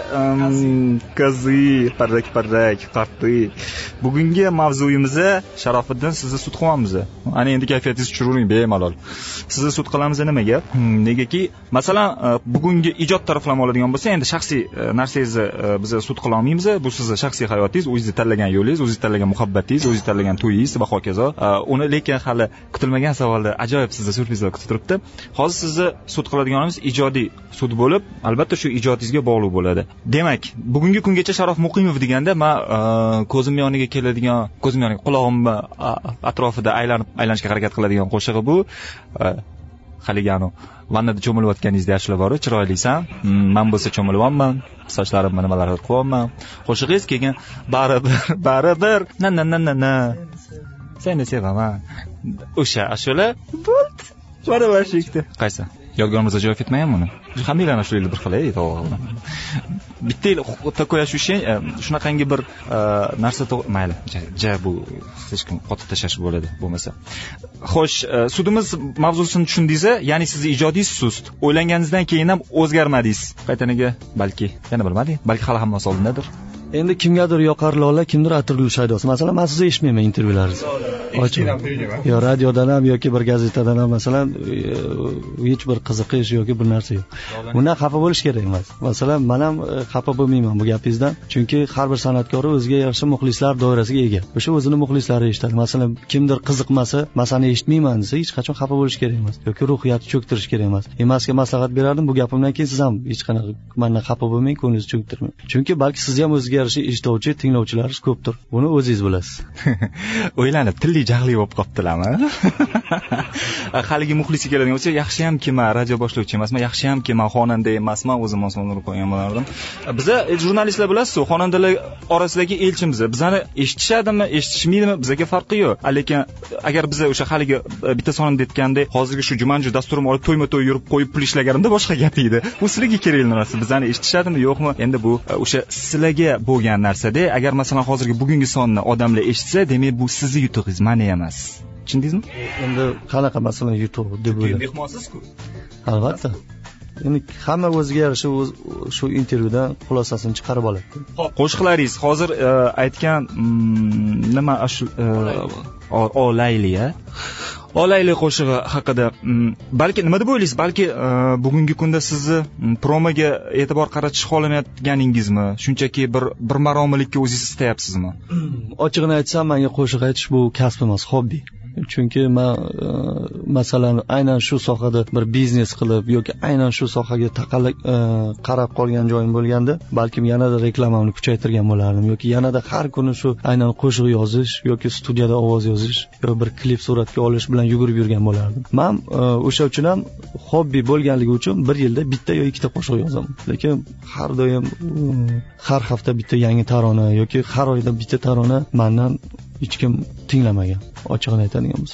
parrak qarti. Bugungi mavzuyimiz Sharofiddin, sizni sud qilamiz. Ana endi kayfiyatingizni tushiring bemalol. Sizni sud qilamiz nimaga? Negaki, masalan, bugungi ijod taraflama oladigan bo'lsa, endi shaxsiy narsangizni biz sud qila olmaymiz. Bu sizning shaxsiy hayotingiz, o'zingiz tanlagan yo'lingiz, o'zingiz tanlagan muhabbatingiz, o'zingiz tanlagan to'yingiz va hokazo. Uni lekin hali kutilmagan savolda ajoyib sizni syurprizlar kutib turibdi. Hozir sizni sud qiladiganimiz ijodiy sud bo'lib, albatta shu ijodingizga bog'liq bo'ladi. Demak, bugungi kungacha Sharof Muqimov deganda men ko'zim yoniga qulog'im atrofida aylanishga harakat qiladigan qo'shig'i bu. Haligano vannada cho'milayotganingizda yaxshilab bor, chiroylisan. Men bo'lsa cho'milyapman, sochlarimni nimalarga qo'yapman. Qo'shig'ingiz keyin baribir na. Seni sevaman. O'sha ashula bo'ldi. Mana boshlikda. Qaysi? Yodgorimizga joy ketmayapmi uni? Hammalarni shu bir xil edi, to'g'ri. Bitta такое ощущение, shunaqangi bir narsa mayli. Bu hech kim qotib tashlash bo'ladi bo'lmasa. Xo'sh, sudimiz mavzusini tushundingiz, ya'ni siz ijodiysiz sust. O'ylanganingizdan keyin ham o'zgarmadingiz. Qaytaniga balki, yana bilmadim, balki hali hammasi oldindadir. Endi kimgadir yoqar lola, kimdir atirgul shaydosi. Masalan, men sizni eshitmayman intervyularingizni. Ochiq. Yo radiodan ham yoki bir gazetadan ham masalan hech bir qiziqish yoki bir narsa yo'q. Bundan xafa bo'lish kerak emas. Masalan, men ham xafa bo'lmayman bu gapingizdan. Chunki har bir san'atkor o'ziga yarasha muxlislar doirasiga ega. O'sha o'zini muxlislari eshitadi. Masalan, kimdir qiziqmasa, "Masani eshitmayman" desa, hech qachon xafa bo'lish kerak emas. Yoki ruhiyatni cho'ktirish kerak emas. Emasga maslahat berardim, bu gapimdan keyin siz ham hech qanaqa mendan xafa bo'lmang, ko'nglingizni cho'ktirmang. Chunki balki siz ham o'zingizga yarasha eshituvchi, tinglovchilaringiz ko'pdir. Buni o'zingiz bilasiz. O'ylanib, tilli jahli bo'lib qoptilarmi? Haligi muxlisga keladigan bo'lsa, yaxshi hamki men radio boshlovchi emasman, yaxshi hamki men xonanda emasman, o'zim osmonga urib qo'ygan bo'lardim. Biza jurnalistlar bilasiz-ku, xonandalar orasidagi elchimiz. Bizani eshitishadimi, eshitishmaydimi, bizga farqi yo'q. Lekin agar biz o'sha haligi bitta sonimda aytgandek, hozirgi shu jumanji dasturimni olib to'yma-to'y yurib qo'yib pul ishlaganimda boshqa gap edi. Bu sizlarga kerakli narsa. Bizani eshitishadimi, yo'qmi? Endi bu o'sha sizlarga bo'lgan narsa-da. Agar masalan hozirgi bugungi sonni odamlar eshitsa, demak bu sizning yutug'ingiz, meni emas. Tushundingizmi? Endi qanaqa masalan yutuq deb o'ylayman. Mehmonsizku. Albatta. Endi hamma o'ziga yarasha shu intervyudan xulosasini chiqarib oladi. Qo'shiqlaringiz hozir aytgan nima Olayli-a? Olayli qo'shig'i haqida balki nima deb o'ylaysiz? Balki bugungi kunda sizni promoga e'tibor qaratish xohlamayotganingizmi? Shunchaki bir maromilikka o'zingiz istayapsizmi? Ochig'ini aytsam, menga qo'shiq aytish bu kasb emas, hobbi. Chunki men masalan aynan shu sohada bir biznes qilib yoki aynan shu sohaga qarab qolgan joyim bo'lganda, balkim yanada reklamamni kuchaytirgan bo'lardim yoki yanada har kuni shu aynan qo'shiq yozish yoki studiyada ovoz yozish yoki bir klip suratga olish bilan yugurib yurgan bo'lardim. Men o'sha uchun ham hobbi bo'lganligi uchun bir yilda bitta yoki ikkita qo'shiq yozaman. Lekin har doim har hafta bitta yangi tarona yoki har oyda bitta tarona mendan hech kim tinglamagan, ochig'ini aytadigan bo'lsam.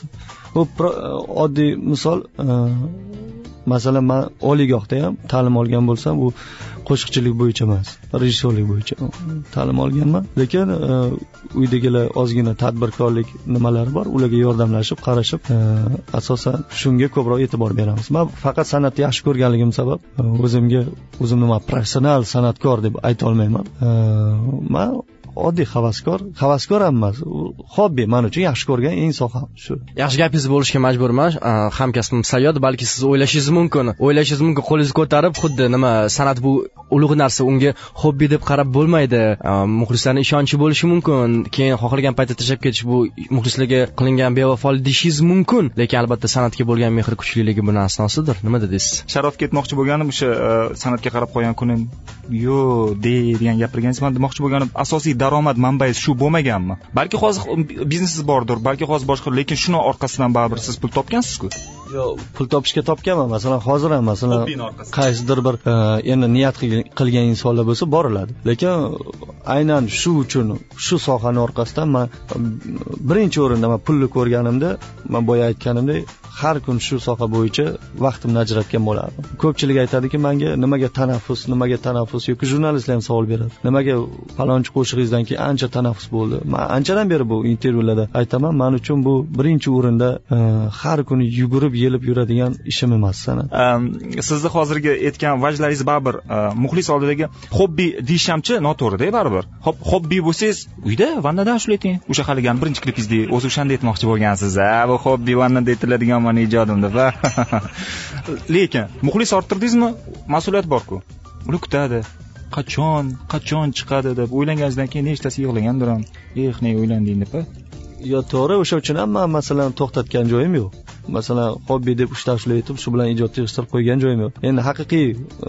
Bu oddiy misol, masalan, men oliygohda ham ta'lim olgan bo'lsam, bu qo'shiqchilik bo'yicha emas, rejissyorlik bo'yicha ta'lim olganman. Lekin uydagilar ozgina tadbirkorlik nimalari bor, ularga yordamlashib, qarashib, asosan shunga ko'proq e'tibor beramiz. Men faqat san'atni yaxshi ko'rganligim sabab o'zimni professional san'atkor deb ayta olmayman. Men oddiy havaskor ham emas, hobbi. Men uchun yaxshi ko'rgan eng soham shu. Yaxshi gapingiz bo'lishga majburman. Hamkasbim Sayyod, balki siz o'ylashingiz mumkin, qo'lingizni ko'tarib, xuddi nima san'at bu ulug' narsa, unga hobbi deb qarab bo'lmaydi. Muxlislarning ishonchi bo'lishi mumkin. Keyin xohlagan paytda tashlab ketish bu muxlislarga qilingan bevafolik deyishingiz mumkin. Lekin albatta san'atga bo'lgan mehr kuchliligi buning asnosidir. Nima dedingiz? Sharofga ketmoqchi bo'lganim o'sha san'atga qarab qo'ygan kunim yo'q degan gapirganingiz, men demoqchi bo'lganim asosiy daromad manbai shu bo'lmaganmi? Balki hozir biznesingiz bordir, balki hozir boshqa, lekin shuni orqasidan baribir siz pul topgansiz-ku. Yo'q, pul topishga topganman. Masalan, hozir ham qaysidir bir endi niyat qilgan insonlar bo'lsa boriladi. Lekin aynan shu uchun shu sohaning orqasidan men birinchi o'rinda men pulni ko'rganimda, men boya aytganimdek, har kun shu soha bo'yicha vaqtimni ajratgan bo'lardim. Ko'pchilik aytadiki, menga nimaga tanaffus yoki jurnalistlar ham savol beradi. Nimaga falonchi qo'shig'ingizdan keyin ancha tanaffus bo'ldi? Men anchadan beri bu intervyularda aytaman, men uchun bu birinchi o'rinda har kuni yugurib yelib yuradigan ishim emas san'at. Sizni hozirgi aytgan vajlaringiz baribir muxlis oldidagi hobbi deyishamchi noto'g'ri-da baribir. Hobbi bo'lsangiz, uyda vannada ashulating. O'sha haligan birinchi klipingizdek o'zi o'shanda aytmoqchi bo'lgansiz. Bu hobbi vannada aytiladigan meni ijodimda va lekin muxlis orttirdingizmi? Mas'uliyat bor-ku. Uni kutadi. Qachon chiqadi deb o'ylanganingizdan keyin nechtasi yig'lagandir ham. Ne o'ylanding deb. Yo, to'g'ri, o'sha uchun ham men masalan to'xtatgan joyim yo'q. Masalan, hobbi deb ushlab aytib, shu bilan ijod yig'ishtirib qo'ygan joyim yo'q. Endi haqiqiy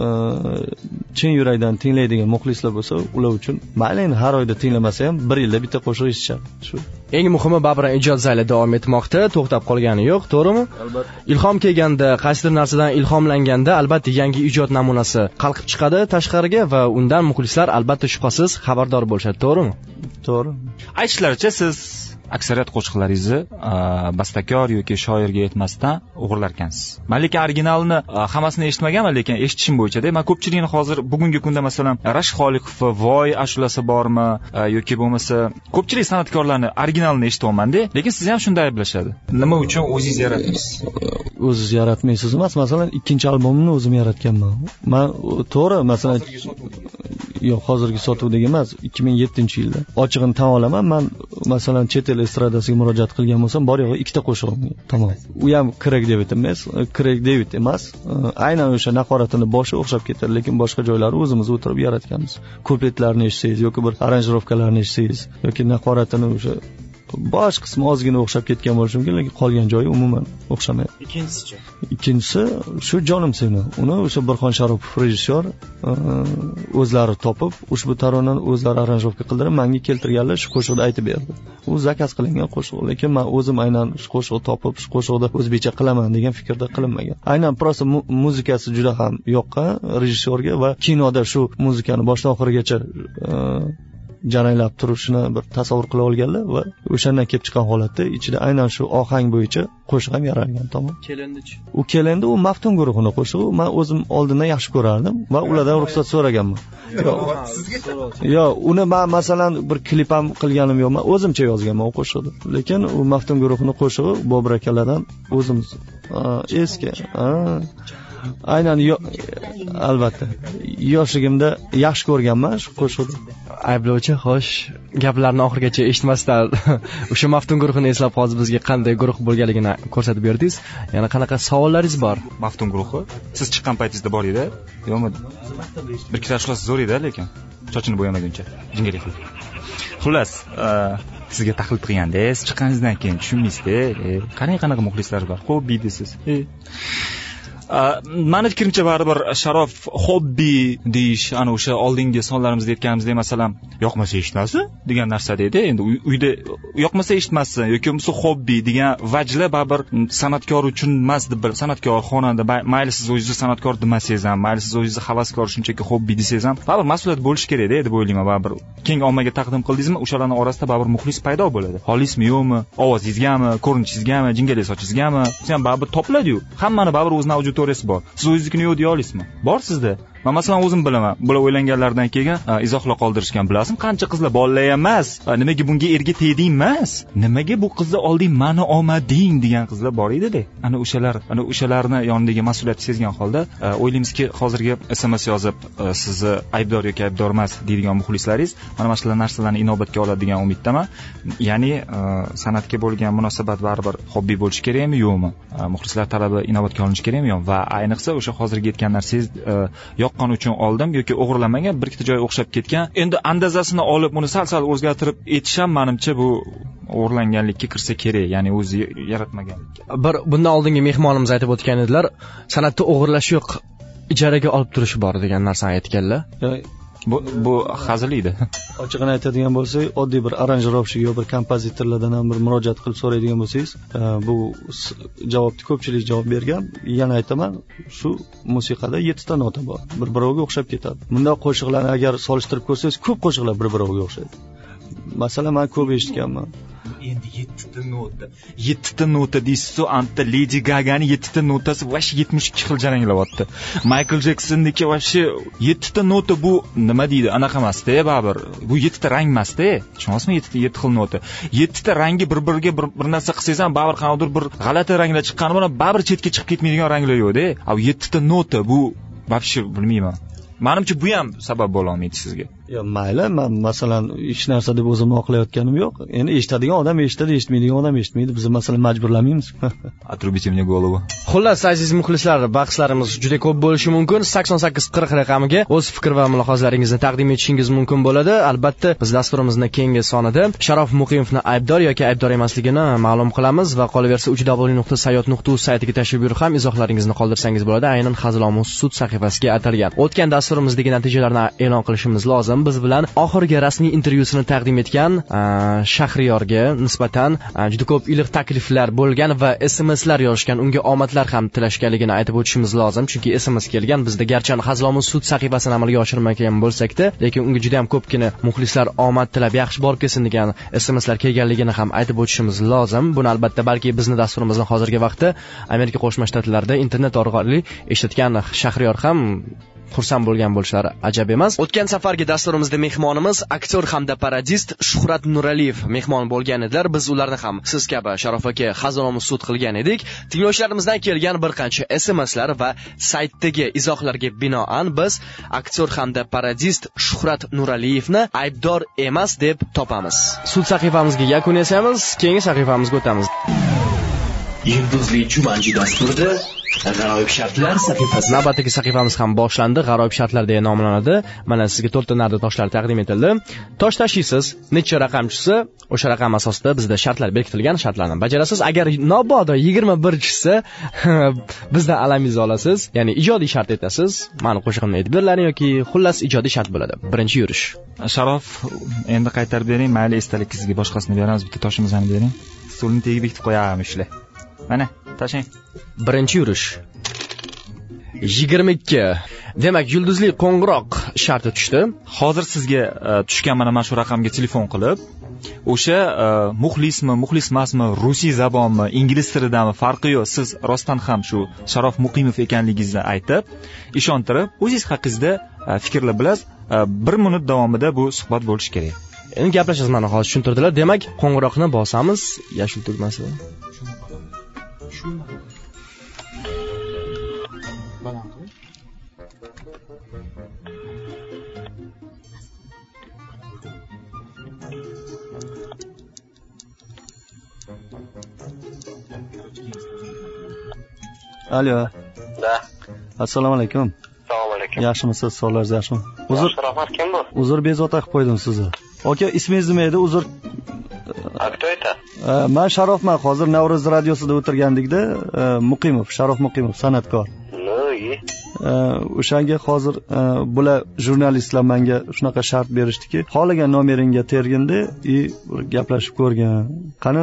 chin yurakdan tinglaydigan muxlislar bo'lsa, ular uchun mayli har oyda tinglamasa ham 1 yilda bitta qo'shiq eshitishadi. Shu. Eng muhimi baribir ijod zali davom etmoqda, to'xtab qolgani yo'q, to'g'rimi? Albatta. Ilhom kelganda, qaysidir narsadan ilhomlanganda, albatta yangi ijod namunasi qalqib chiqadi tashqariga va undan muxlislar albatta shubhasiz xabardor bo'lishadi, to'g'rimi? To'g'ri. Aytishlaricha siz aksariyat qo'shiqlaringizni bastakor yoki shoirga aytmasdan o'g'irlarkansiz. Men lekin originalni hammasini eshitmaganman, lekin eshitishim bo'yicha-da, men ko'pchilikni hozir bugungi kunda masalan Rashid Xoliqov voy ashulasi bormi yoki bo'lmasa ko'pchilik san'atkorlarni originalini eshityapman-da, lekin sizni ham shunday ayblashadi. Nima uchun o'zingiz yaratdingiz? O'zingiz yaratmaysiz emas, masalan ikkinchi albomimni o'zim yaratganman. Men to'g'ri, masalan yo'q, hozirgi sotuvdagi emas, 2007-yilda. Ochig'ini tan olaman, men masalan chet el estradasiga murojaat qilgan bo'lsam, bor yo'g'i ikkita qo'shig'im. Tamom. U ham Craig David emas. Aynan o'sha naqoratini boshi o'xshab ketadi, lekin boshqa joylari o'zimiz o'tirib yaratganmiz. Kupletlarni eshitsangiz yoki bir aranjirovkalarni eshitsangiz yoki naqoratini o'sha bosh qismi ozgina o'xshab ketgan bo'lishi mumkin, lekin qolgan joyi umuman o'xshamaydi. Ikkinchisi shu jonim seni. Uni o'sha Burxon Sharipov rejissyor o'zlari topib, ushbu taronani o'zlari aranjirovka qildirib, menga keltirganlar, shu qo'shiqni aytib berdi. U zakaz qilingan qo'shiq, lekin men o'zim aynan shu qo'shiqni topib, shu qo'shiqda o'zbekcha qilaman degan fikrda qilinmagan. Aynan prosta muzikasi juda ham yoqqan rejissyorga va kinoda shu muzikani boshdan oxirigacha jaranglab turishini bir tasavvur qila olganlar va o'shandan kelib chiqqan holatda ichida aynan shu ohang bo'yicha qo'shiq ham yaralgan. Tamom. Kelindi u Maftun guruhining qo'shig'i. Men o'zim oldindan yaxshi ko'rardim va ulardan ruxsat so'raganman. Yo'q, uni men masalan bir klip ham qilganim yo'q. Men o'zimcha yozganman u qo'shiqni. Lekin u Maftun guruhining qo'shig'i Bobur akalardan o'zimiz eski. Aynan albatta yoshligimda yaxshi ko'rganman shu qo'shiqni. Ayblovchi, xo'sh, gaplarni oxirigacha eshitmasdan o'sha Maftun guruhini eslab hozir bizga qanday guruh bo'lganligini ko'rsatib berdingiz. Yana qanaqa savollaringiz bor? Maftun guruhi siz chiqqan paytingizda bor edi, yo'qmi? Bir ikkita ashulasi zo'r edi, lekin sochini bo'yamaguncha jingalak. Xullas, sizga taqlid qilganda, siz chiqqaningizdan keyin tushunmaysiz-da. Qanaqa muxlislar bor? Hobbi deysiz. Mani fikrimcha baribir Sharof hobbi deyish, ana o'sha oldingi sonlarimizda aytganimizdek, masalan, yoqmasa eshitmasin degan narsa deydi. Endi uyda yoqmasa eshitmasin yoki bo'lmasa hobbi degan vajla baribir san'atkor uchun emas deb bil. San'atkor, xonanda, mayli siz o'zingizni san'atkor demasangiz ham, mayli siz o'zingizni havaskor shunchaki hobbi desangiz ham, baribir mas'uliyat bo'lish kerak deb o'ylayman. Baribir keng ommaga taqdim qildingizmi, o'shalarning orasida baribir muxlis paydo bo'ladi. Xolismi, yo'qmi, ovozingizgami, ko'rinishingizgami, jingalak sochingizgami, siz ham baribir topiladi-yu. Hammani baribir o'zining auditoriyasi bor. Siz o'zingiznikini yo'q deya olasizmi? Bor sizda. Men masalan o'zim bilaman. Bular o'ylanganlardan keyin izohlar qoldirishgan. Bilasizmi, qancha qizlar bolalar emas, nimaga bunga erga tegding emas? Nimaga bu qizni olding, meni olmading degan qizlar bor edi-da. Ana o'shalarni yonidagi mas'uliyatni sezgan holda o'ylaymizki, hozirgi SMS yozib sizni aybdor yoki aybdor emas deydigan muxlislaringiz mana shunaqa narsalarni inobatga oladi degan umiddaman. Ya'ni san'atga bo'lgan munosabat baribir hobbi bo'lishi kerakmi, yo'qmi? Muxlislar talabi inobatga olinishi kerakmi, yo'qmi? Va ayniqsa o'sha hozirgi aytgan narsangiz yoqqan uchun oldim yoki o'g'irlamagan, bir ikkita joy o'xshab ketgan. Endi andazasini olib uni sal o'zgartirib aytish ham menimcha bu o'g'irlanganlikka kirsa kerak, ya'ni o'zi yaratmaganlikka. Bundan oldingi mehmonimiz aytib o'tgan edilar, san'atda o'g'irlash yo'q, ijaraga olib turish bor degan narsani aytganlar. Bu hazil edi. Ochiqini aytadigan bo'lsak, oddiy bir aranjirovщик yoki bir kompozitorlardan ham bir murojaat qilib so'raydigan bo'lsangiz, bu javobni ko'pchilik javob bergan. Yana aytaman, shu musiqada 7 ta nota bor. Bir-biriga o'xshab ketadi. Bunday qo'shiqlarni agar solishtirib ko'rsangiz, ko'p qo'shiqlar bir-biriga o'xshaydi. Masalan, men ko'p eshitganman. Endi 7 ta nota deysiz-ku, anta Lady Gagani 7 ta notasi vash 72 xil jaranglayapti. Michael Jacksonniki vash 7 ta nota bu nima deydi? Anaqa emas-da, baribir. Bu 7 ta rang emas-da. Tushunasizmi? 7 xil nota. 7 ta rangi bir-biriga bir narsa qilsangiz ham baribir qanaqadir bir g'alati ranglar chiqqani bilan baribir chetga chiqib ketmaydigan ranglar yo'q-da. A 7 ta nota bu vobshe bilmayman. Menimcha bu ham sabab bo'la olmaydi sizga. Yo, mayli, men masalan hech narsa deb o'zimni oqlayotganim yo'q. Endi eshitadigan odam eshitadi, eshitmaydigan odam eshitmaydi. Biz masalan majburlamaymiz. Atrubite мне голову. Xullas, aziz muxlislar, bahslarimiz juda ko'p bo'lishi mumkin. 8840 raqamiga o'z fikr va mulohazalaringizni taqdim etishingiz mumkin bo'ladi. Albatta, biz dasturimizning keyingi sonida Sharof Muqimovni aybdor yoki aybdor emasligini ma'lum qilamiz va qolaversa www.sayot.uz saytiga tashrif buyurib ham izohlaringizni qoldirsangiz bo'ladi. Aynan Hazilomuz sud sahifasiga atalgan. O'tgan dasturimizdagi natijalarni e'lon qilishimiz lozim. Biz bilan oxirgi rasmiy intervyusini taqdim etgan Shahriyorga nisbatan juda ko'p iliq takliflar bo'lgan va SMSlar yozishgan, unga omadlar ham tilashganligini aytib o'tishimiz lozim, chunki SMS kelgan. Bizda garchi Hazilomuz sud sahifasini amalga oshirmagan bo'lsak-da, lekin unga juda ham ko'pgina muxlislar omad tilab yaxshi borib kelsin degan SMSlar kelganligini ham aytib o'tishimiz lozim. Buni albatta balki bizni dasturimizni hozirgi vaqtda Amerika Qo'shma Shtatlarida internet orqali eshitgan Shahriyor ham xursand bo'lgan bo'lishlari ajab emas. O'tgan safargi dasturimizda mehmonimiz aktyor hamda parodist Shuhrat Nuraliyev mehmon bo'lgan edilar. Biz ularni ham siz kabi Sharof aka Hazilomuz sud qilgan edik. Tinglovchilarimizdan kelgan bir qancha SMSlar va saytdagi izohlarga binoan biz aktyor hamda parodist Shuhrat Nuraliyevni aybdor emas deb topamiz. Sud sahifamizga yakun yasaymiz, keyingi sahifamizga o'tamiz. Yulduzli Jumanji dasturida G'aroyib shartlar sahifasi. Navbatdagi sahifamiz ham boshlandi. G'aroyib shartlar deya nomlanadi. Mana sizga 4 ta nardi toshlar taqdim etildi. Tosh tashiysiz, necha raqamchisi, o'sha raqam asosida bizda shartlar bekitilgan, shartlarni bajarasiz. Agar mabodo 21-chisi bizdan alamingizni olasiz, ya'ni ijodiy shart etasiz. Mani qo'shig'imni aytib beringlar yoki xullas ijodiy shart bo'ladi. Birinchi yurish. Sharof, endi qaytarib bering, mayli esdalik sizga boshqasini beramiz, bitta toshimizni bering. Stolni tagiga bekitib qo'yamiz ishlar. Mana, tashing. Birinchi yurish. 22. Demak, yulduzli qo'ng'iroq sharti tushdi. Hozir sizga tushgan mana shu raqamga telefon qilib, o'sha muxlismi, muxlis emasmi, rusiy zabonmi, ingliz tilidami farqi yo'q. Siz rostdan ham shu Sharof Muqimov ekanligingizni aytib, ishontirib, o'zingiz haqingizda fikrlar bilasiz. 1 minut davomida bu suhbat bo'lishi kerak. Endi gaplashamiz, mana hozir tushuntirdilar. Demak, qo'ng'iroqni bosamiz, yashil tugmasi. Alo. Da. Assalomu alaykum. Assalomu alaykum. Yaxshimisiz? Sog'ligingiz yaxshimi? Rahmat, kim bu? Uzr, bezovta qilib qo'ydim sizni. Aka, ismingiz nima edi? Uzr. Akto ayta. Men Sharofman. Hozir Navro'z radiosida o'tirgandikda, Muqimov, Sharof Muqimov, san'atkor. o'shanga hozir bular jurnalistlar menga shunaqa shart berishdiki, xohlagan nomeringga tergindi и gaplashib ko'rgan. Qani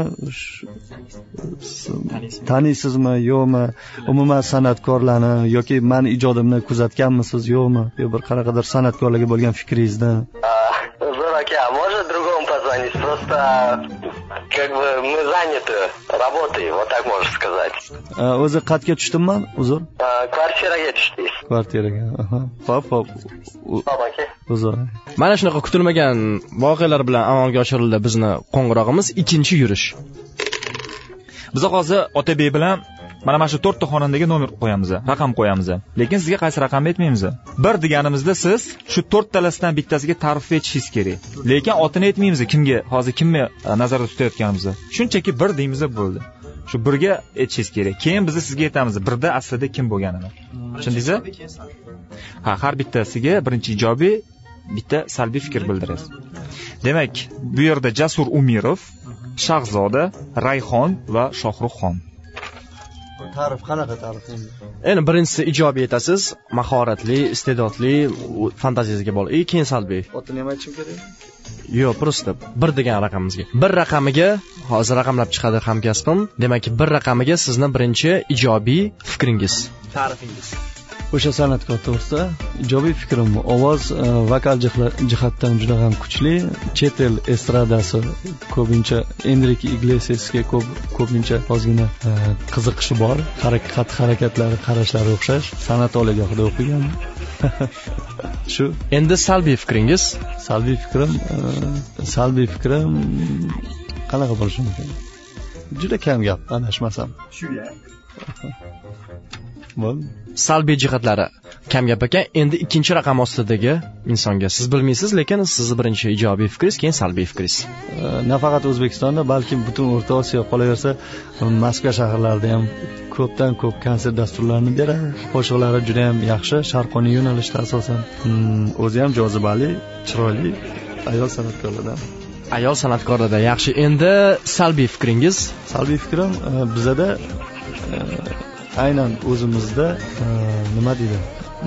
taniysizmi, yo'qmi? Umuman san'atkorlarni yoki meni ijodimni kuzatganmisiz, yo'qmi? Yo bir qanaqadir san'atkorlarga bo'lgan fikringizdan. Узор, оке, а может другому позвонить? Просто как бы мы заняты работой, вот так можно сказать. O'zi qatga tushdim-man, uzr. Kvartiraga tushdik. Kvartiraga. Xo'p. Xo'p, aka. Uzr. Mana shunaqa kutilmagan voqealar bilan amalga oshirildi bizni qo'ng'irog'imiz ikkinchi yurish. Biz hozir Otabek bilan mana shu 4 ta xonandaga nomer qo'yamiz, raqam qo'yamiz. Lekin sizga qaysi raqamni aytmaymiz. 1 deganimizda siz shu 4 talasidan bittasiga ta'rif etishingiz kerak. Lekin otini aytmaymiz, kimga, hozir kimni nazarda tutayotganimizni. Shunchaki 1 deymiz bo'ldi. Shu 1 ga aytishingiz kerak. Keyin biz sizga aytamiz 1 da aslida kim bo'lganini. Tushundingizmi? Ha, har bittasiga birinchi ijobiy, bitta salbiy fikr bildirasiz. Demak, bu yerda Jasur Umirov, Shahzoda, Rayhon va Shohruxxon. Ta'rif qanaqa ta'rif endi? Endi birinchisi ijobiy aytasiz, mahoratli, iste'dodli, fantaziyasiga bog'liq. Keyin salbiy. Otini ham aytishim kerak? Yo'q, prosta 1 degan raqamimizga. 1 raqamiga hozir raqamlab chiqadi hamkasbim. Demak, 1 raqamiga sizni birinchi ijobiy fikringiz, ta'rifingiz. O'sha san'atkor to'g'risida ijobiy fikrim, ovoz, vokal jihatdan juda ham kuchli. Chet el estradasi ko'pincha Enrique Iglesiasga ko'pincha ozgina qiziqishi bor. Harakatlari, qarashlari o'xshash. San'at oliygohida o'qigan. Shu. Endi salbiy fikringiz? Salbiy fikrim qanaqa bo'lishi mumkin? Juda kam gap, adashmasam. Shu-ya. Bo'ldi. Salbiy jihatlari kam gap ekan. Endi ikkinchi raqam ostidagi insonga siz bilmaysiz, lekin sizni birinchi ijobiy fikringiz, keyin salbiy fikringiz. Nafaqat O'zbekistonda, balki butun O'rta Osiyo, qolaversa Moskva shaharlarida ham ko'pdan ko'p konsert dasturlarini beradi. Qo'shiqlari juda ham yaxshi, sharqoniy yo'nalishda asosan. O'zi ham jozibali, chiroyli ayol san'atkorlardan. Ayol san'atkorlarda yaxshi. Endi salbiy fikringiz? Salbiy fikrim bizada aynan o'zimizda nima deydi?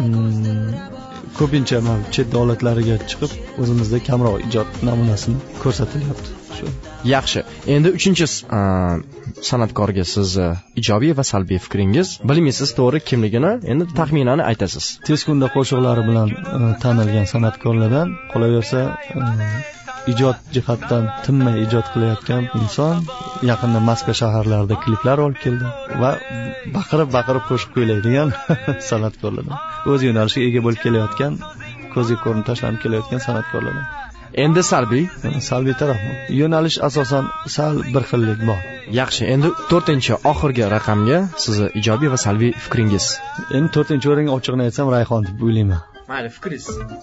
Ko'pincha men chet davlatlariga chiqib o'zimizda kamroq ijod namunasini ko'rsatilyapti. Shu. Yaxshi. Endi uchinchi san'atkorga siz ijobiy va salbiy fikringiz. Bilmaysiz to'g'ri kimligini, endi taxminani aytasiz. Tez kunda qo'shiqlari bilan tanilgan san'atkorlardan, qolaversa ijod jihatdan tinmay ijod qilayotgan inson yaqinda Moskva shaharlarida kliplar olib keldi va baqirib qo'shiq kuylaydigan san'atkorlardan. O'z yo'nalishiga ega bo'lib kelayotgan, ko'zga ko'rinib tashlanib kelayotgan san'atkorlardan. Endi salbiy tarafmi? Yo'nalish asosan sal bir xillik bor. Yaxshi. Endi 4-chi oxirgi raqamga sizni ijobiy va salbiy fikringiz. Endi 4-o'ringa ochiqni aytsam Rayhon deb o'ylayman. Mayli, fikringiz.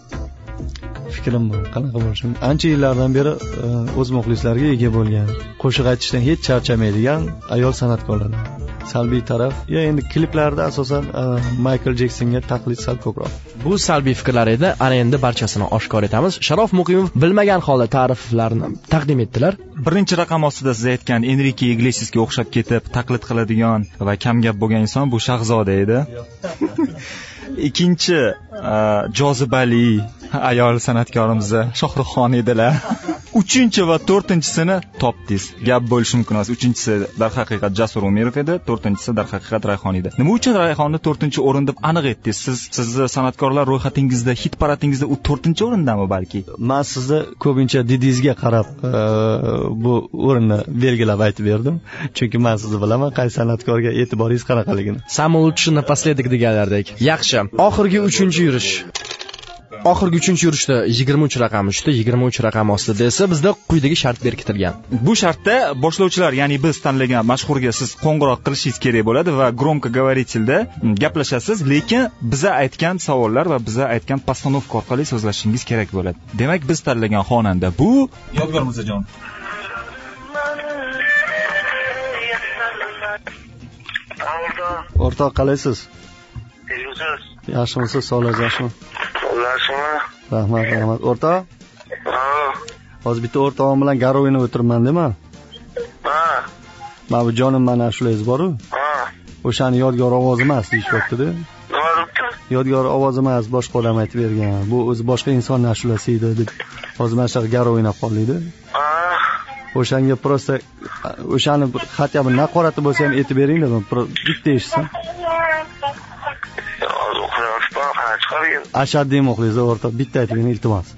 Fikrim qanaqa bo'lishi? Ancha yillardan beri o'z muxlislariga ega bo'lgan, qo'shiq aytishdan hech charchamaydigan ayol san'atkorlar. Salbiy taraf, endi kliplarda asosan Michael Jacksonga taqlid sal ko'proq. Bu salbiy fikrlar edi. Ana endi barchasini oshkor etamiz. Sharof Muqimov bilmagan holda ta'riflarni taqdim etdilar. Birinchi raqam ostida siz aytgan Enrique Iglesiasga o'xshab ketib taqlid qiladigan va kam gap bo'lgan inson bu Shahzoda edi. Ikkinchi jozibali ayol san'atkorimiz Shohruxxon edilar. 3-chi va 4-chisini topdingiz. Gap bo'lishi mumkin emas. 3-chisi darhaqiqat Jasur Umirov edi, 4-chisi darhaqiqat Rayhon edi. Nima uchun Rayhonni 4-o'rin deb aniq aytdingiz? Sizni san'atkorlar ro'yxatingizda, hit paradingizda u 4-o'rindami balki? Men sizni ko'pincha didingizga qarab bu o'rinni belgilab aytib berdim. Chunki men sizni bilaman, qaysi san'atkorga e'tiboringiz qanaqaligini. Самолучший напоследок deganlardek. Yaxshi. Oxirgi 3-chi yurish. Oxirgi 3-chi yurishda 23 raqam tushdi. 23 raqam ostida esa bizda quyidagi shart berkitilgan. Bu shartda boshlovchilar, ya'ni biz tanlagan mashhurga siz qo'ng'iroq qilishingiz kerak bo'ladi va громкоговорительda gaplashasiz, lekin biza aytgan savollar va biza aytgan постановка orqali so'zlashingiz kerak bo'ladi. Demak, biz tanlagan xonanda bu Yodgor Mirzajon. O'rtoq, qalaysiz? Yaxshimisiz? Sog'ligingiz yaxshimi? Rahmat. O'rtoq? Hozir bitta o'rtog'im bilan garovini o'tiribman, deyman. Mana bu jonim mana shulaysiz bor-ku? O'shani Yodgor ovozi emas deyishyapti-da. Nima bo'libdi? yodgor ovoz emas, boshqa odam aytib bergan. Bu o'zi boshqa inson ashulasi edi deb. Hozir mana shu gar o'ynab qoldi. O'shanga prosta o'shani hatto bir naqorati bo'lsa ham aytib bering dedim. Bitta eshitsin. Hozir o'qiyapman, qana chiqargan. Ashaddiy muxlis o'rta bitta aytib bering iltimos.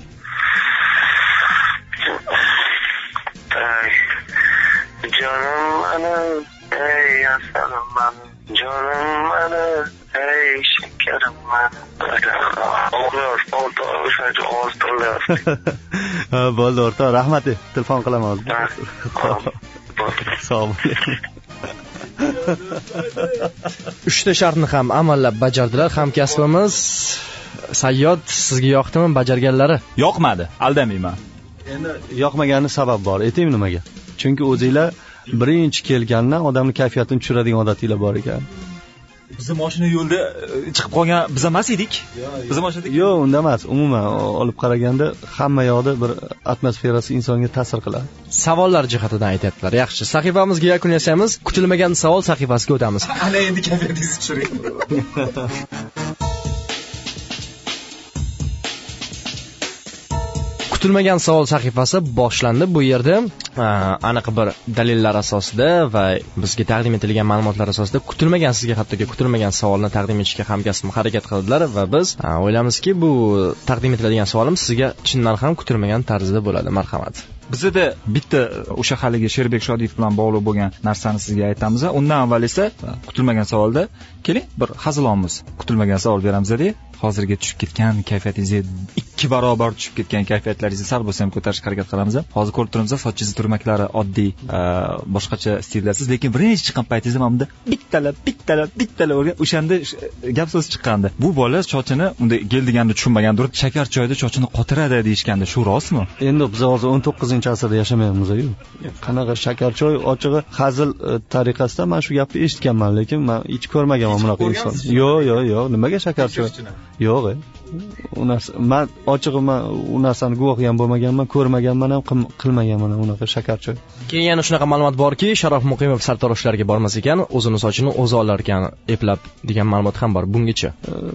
Canım benim, ey aslanım benim. Canım benim, ey şekerim benim. O'qiyapman, o'shacha ovoz tilyapti. Bo'ldi o'rta, rahmat. Telefon qilaman hozir. Sog' bo'ling. 3 ta shartni ham amallab bajardilar hamkasbimiz. Sayyod, sizga yoqdimi bajarganlari? Yoqmadi, aldamayman. Endi yoqmagani sabab bor. Aytaymi nimaga? Chunki o'zinglar birinchi kelgandan odamning kayfiyatini tushiradigan odatinglar bor ekan. Biz mashina yo'lda chiqib qolgan biz emas edik. Biz mashinada yo'q, unda emas. Umuman olib qaraganda hamma yoqda bir atmosferasi insonga ta'sir qiladi. Savollar jihatidan aytayaptilar. Yaxshi, sahifamizga yakun yasaymiz. Kutilmagan savol sahifasiga o'tamiz. Ana endi kayfiyatingizni tushiring. Kutilmagan savol sahifasi boshlandi. Bu yerda aniq bir dalillar asosida va bizga taqdim etilgan ma'lumotlar asosida kutilmagan, sizga hattoki kutilmagan savolni taqdim etishga hamkasbim harakat qildilar va biz o'ylamizki, bu taqdim etiladigan savolimiz sizga chindan ham kutilmagan tarzda bo'ladi. Marhamat. Bizda bitta o'sha haligi Sherbek Shodiyev bilan bog'liq bo'lgan narsani sizga aytamiz. Undan avval esa kutilmagan savolda keling bir hazilomuz. Kutilmagan savol beramiz-da. Hozirga tushib ketgan kayfiyatingizni 2 barobar tushib ketgan kayfiyatlaringizni sal bo'lsa ham ko'tarishga harakat qilamiz. Hozir ko'rib turibmiz, sochingiz turmaklari oddiy, boshqacha stildasiz, lekin birinchi chiqqan paytingizda mana bunda bittalab o'rgan, o'shanda gap so'z chiqqandi. Bu bola sochini unda geldiganda tushunmagandir, shakar choyda sochini qotiradi deyishganda, shu rostmi? Endi biz hozir 19-asrda yashamayapmiz-ku. Qanaqa shakar choy, ochig'i hazil tariqasida men shu gapni eshitganman, lekin men hech ko'rmaganman bunaqa inson. Yo'q, nimaga shakar choy? Yo'q. Men ochig'i men u narsani guvohi ham bo'lmaganman, ko'rmaganman ham, qilmaganman unaqa shakar choy. Keyin yana shunaqa ma'lumot borki, Sharof Muqimov sartaroshlarga bormas ekan, o'zini sochini o'zi olar ekan, eplab degan ma'lumot ham bor. Bungacha.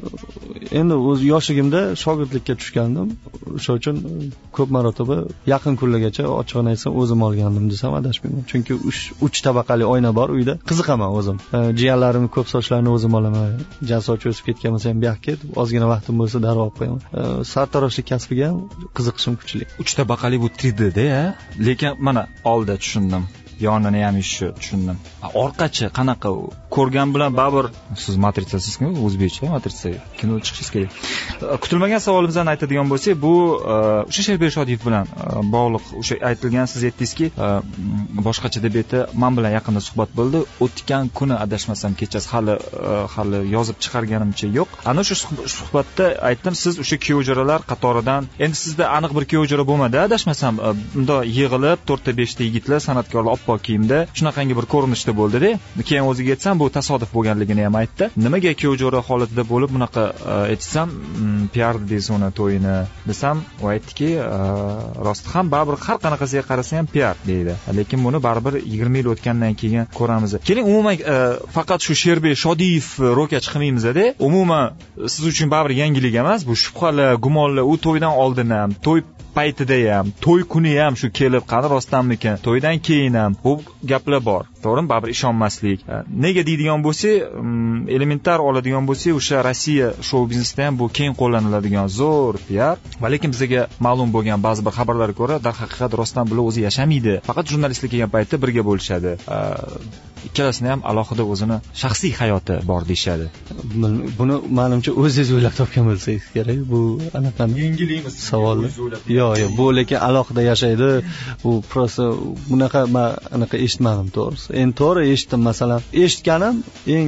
Endi o'z yoshligimda shogirdlikka tushgandim. O'sha uchun ko'p marotaba yaqin kunlargacha ochig'ini aytsam o'zim olgandim desam adashmayman. Chunki 3 tabaqali oyna bor uyda. Qiziqaman o'zim. Jiyanlarimni ko'p sochlarini o'zim olaman. Jan soch o'sib ketgan bo'lsa ham bu yoqqa ketib, ozgina vaqtim bo'lsa darrov olib qo'yaman. Sartaroshlik kasbiga ham qiziqishim kuchli. 3 tabaqali bu 3D-da, lekin mana oldi tushundim. Yonini ham shu tushundim. Orqachi qanaqa ko'rgan bilan baribir siz matrisasizmi? O'zbekcha matrisa kino chiqishingiz kerak. Kutilmagan savolimizdan aytadigan bo'lsak, bu o'sha Sherbek Shodiyev bilan bog'liq o'sha aytilgan, siz aytdingizki, boshqacha deb aytdi. Men bilan yaqinda suhbat bo'ldi. O'tgan kuni adashmasam kechasi hali yozib chiqarganimcha yo'q. Ana shu suhbatda aytdim, siz o'sha kuyovjo'ralar qatoridan, endi sizda aniq bir kuyovjo'ra bo'lmadi, adashmasam, unda yig'ilib 4-5 ta yigitlar san'atkorlar oppoq kiyimda shunaqangi bir ko'rinishda bo'ldi-da. Keyin o'ziga aytsam, bu tasodif bo'lganligini ham aytdi. Nimaga kuyovjo'ra holatida bo'lib bunaqa aytsam, PR deysiz uni to'yini desam, u aytdiki, rost ham baribir har qanaqasiga qarasa ham PR deydi. Lekin buni baribir 20 yil o'tgandan keyin ko'ramiz. Keling, umuman faqat shu Sherbek Shodiyev ro'ka chiqmaymiz-da. Umuman siz uchun baribir yangilik emas, bu shubhalar, gumonlar u to'ydan oldin ham, to'y paytida ham, to'y kuni ham shu kelib, qani rostdanmikan, to'ydan keyin ham bu gaplar bor. To'g'rimi? Baribir ishonmaslik. Nega deydigan bo'lsa, elementar oladigan bo'lsa, o'sha Rossiya shou biznesida ham bu keng qo'llaniladigan zo'r PR. Va lekin bizga ma'lum bo'lgan ba'zi bir xabarlarga ko'ra, dar haqiqat rostdan bular o'zi yashamaydi. Faqat jurnalistlik kelgan paytda birga bo'lishadi. Ikkalasini ham alohida o'zini shaxsiy hayoti bor deyshadi. Buni menimcha o'zingiz o'ylab topgan bo'lsangiz kerak. Bu anaqani yengilimiz savolni. Yo'q, bu lekin alohida yashaydi. Bu prosta bunaqa men anaqa eshitmadim to'g'risi. Endi to'g'ri eshitdim, masalan, eshitganim eng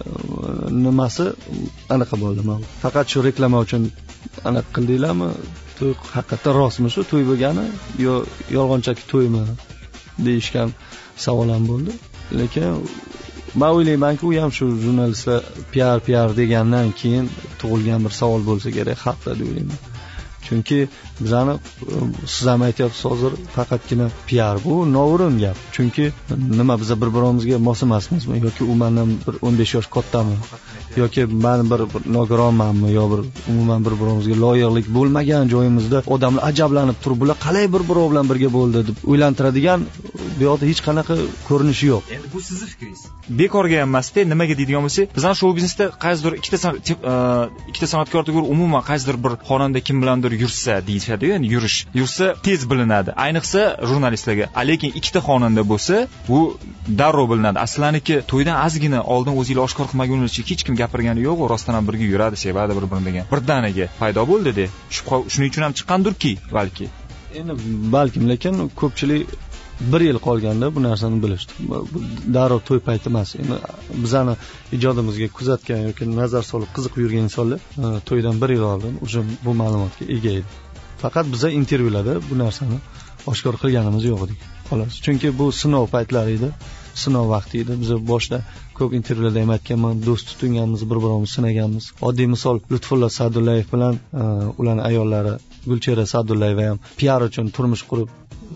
nimasi anaqa bo'ldi. Men faqat shu reklama uchun anaqa qildinglarmi? To'y haqiqatan rostmi shu to'y bo'lgani yo yolg'onchaki to'ymi deyishgan savol ham bo'ldi. Lekin men o'ylaymanki, u ham shu jurnalistlar PR degandan keyin tug'ilgan bir savol bo'lsa kerak xalqda deb o'ylayman. chunki bizani siz ham aytyapsiz hozir faqatgina PR bu noo'rin gap. Chunki nima biz bir-birimizga mos emasmizmi yoki u mendan bir 15 yosh kattami yoki men bir nogironmanmi yo bir umuman bir-birimizga loyiqlik bo'lmagan joyimizda odamlar ajablanib turib bular qalay bir-biri bilan birga bo'ldi deb o'ylantiradigan bu yoqda hech qanaqa ko'rinishi yo'q. Endi bu sizni fikringiz. Bekorga ham emas-da, nimaga deydigan bo'lsak, bizning shou biznesda qaysidir ikkita san'atkor tugur umuman qaysidir bir xonanda kim bilandir yursa deyishadi-ku, ya'ni yursa tez bilinadi. Ayniqsa jurnalistlarga. Lekin ikkita xonanda bo'lsa, bu darrov bilinadi. Aslaniki to'ydan ozgina oldin o'zingizlar oshkor qilmaguningizcha hech kim gapirgani yo'q, rostdan ham birga yuradi, sevadi bir-birini degan. Birdaniga paydo bo'ldi-da. Shuning uchun ham chiqqandirki, balki. Endi balkim, lekin ko'pchilik bir yil qolganda bu narsani bilishdi. Darrov to'y payti emas. Endi bizani ijodimizga kuzatgan yoki nazar solib qiziqib yurgan insonlar to'ydan bir yil oldin o'sha bu ma'lumotga ega edi. Faqat biza intervyularda bu narsani oshkor qilganimiz yo'q edi. Xolos. Chunki bu sinov paytlari edi. Sinov vaqti edi. Biz boshda ko'p intervyularda ham aytganman, do'st tutinganmiz, bir-birimizni sinaganmiz. Oddiy misol Lutfulla Sa'dullayev bilan ularning ayollari Gulchehra Sa'dullayeva ham PR uchun turmush qurib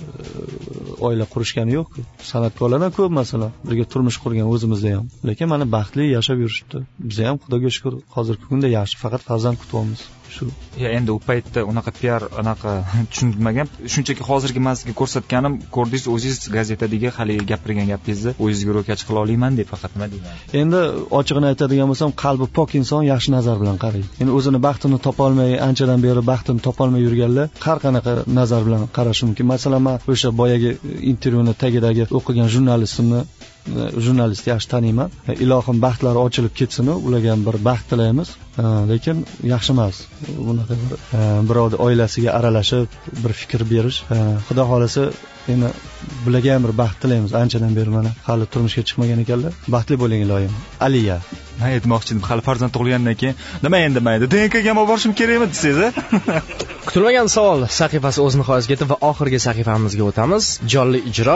oila qurishgani yo'q. San'atkorlardan ko'p masalan birga turmush qurgan o'zimizda ham. Lekin mana baxtli yashab yurishdi. Biz ham Xudoga shukr hozirgi kunda yaxshi, faqat farzand kutyapmiz. Shu. Ya endi u paytda unaqa PR tushunmagan. Shunchaki hozirgi mazga ko'rsatganim, ko'rdingiz o'zingiz gazetadagi hali gapirgan gapingizni o'zingizga ro'kach qila olaman deb faqat nima deyman. Endi ochig'ini aytadigan bo'lsam, qalbi pok inson yaxshi nazar bilan qaraydi. Endi o'zini baxtini topolmay, anchadan beri baxtini topolmay yurganlar har qanaqa nazar bilan qarashi mumkin. Masalan, men o'sha boyagi intervyuni tagidagi o'qigan jurnalistni yaxshi taniyman. Ilohim baxtlari ochilib ketsin, ularga bir baxt tilaymiz. Lekin yaxshi emas. Bunaqa birovni oilasiga aralashib, bir fikr berish. Xudo xolasa, endi bularga ham bir baxt tilaymiz. Anchadan beri mana hali turmushga chiqmagan ekanlar. Baxtli bo'ling iloyim. Aliya. Men aytmoqchidim, hali farzand tug'ilgandan keyin nima endi mayda DNKga ham borishim kerakmi desangiz-a? Kutilmagan savol sahifasi o'z nihoyasiga yetib va oxirgi sahifamizga o'tamiz. Jonli ijro.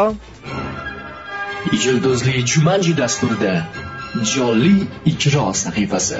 Yulduzli Jumanji dasturida jonli ijro sahifasi.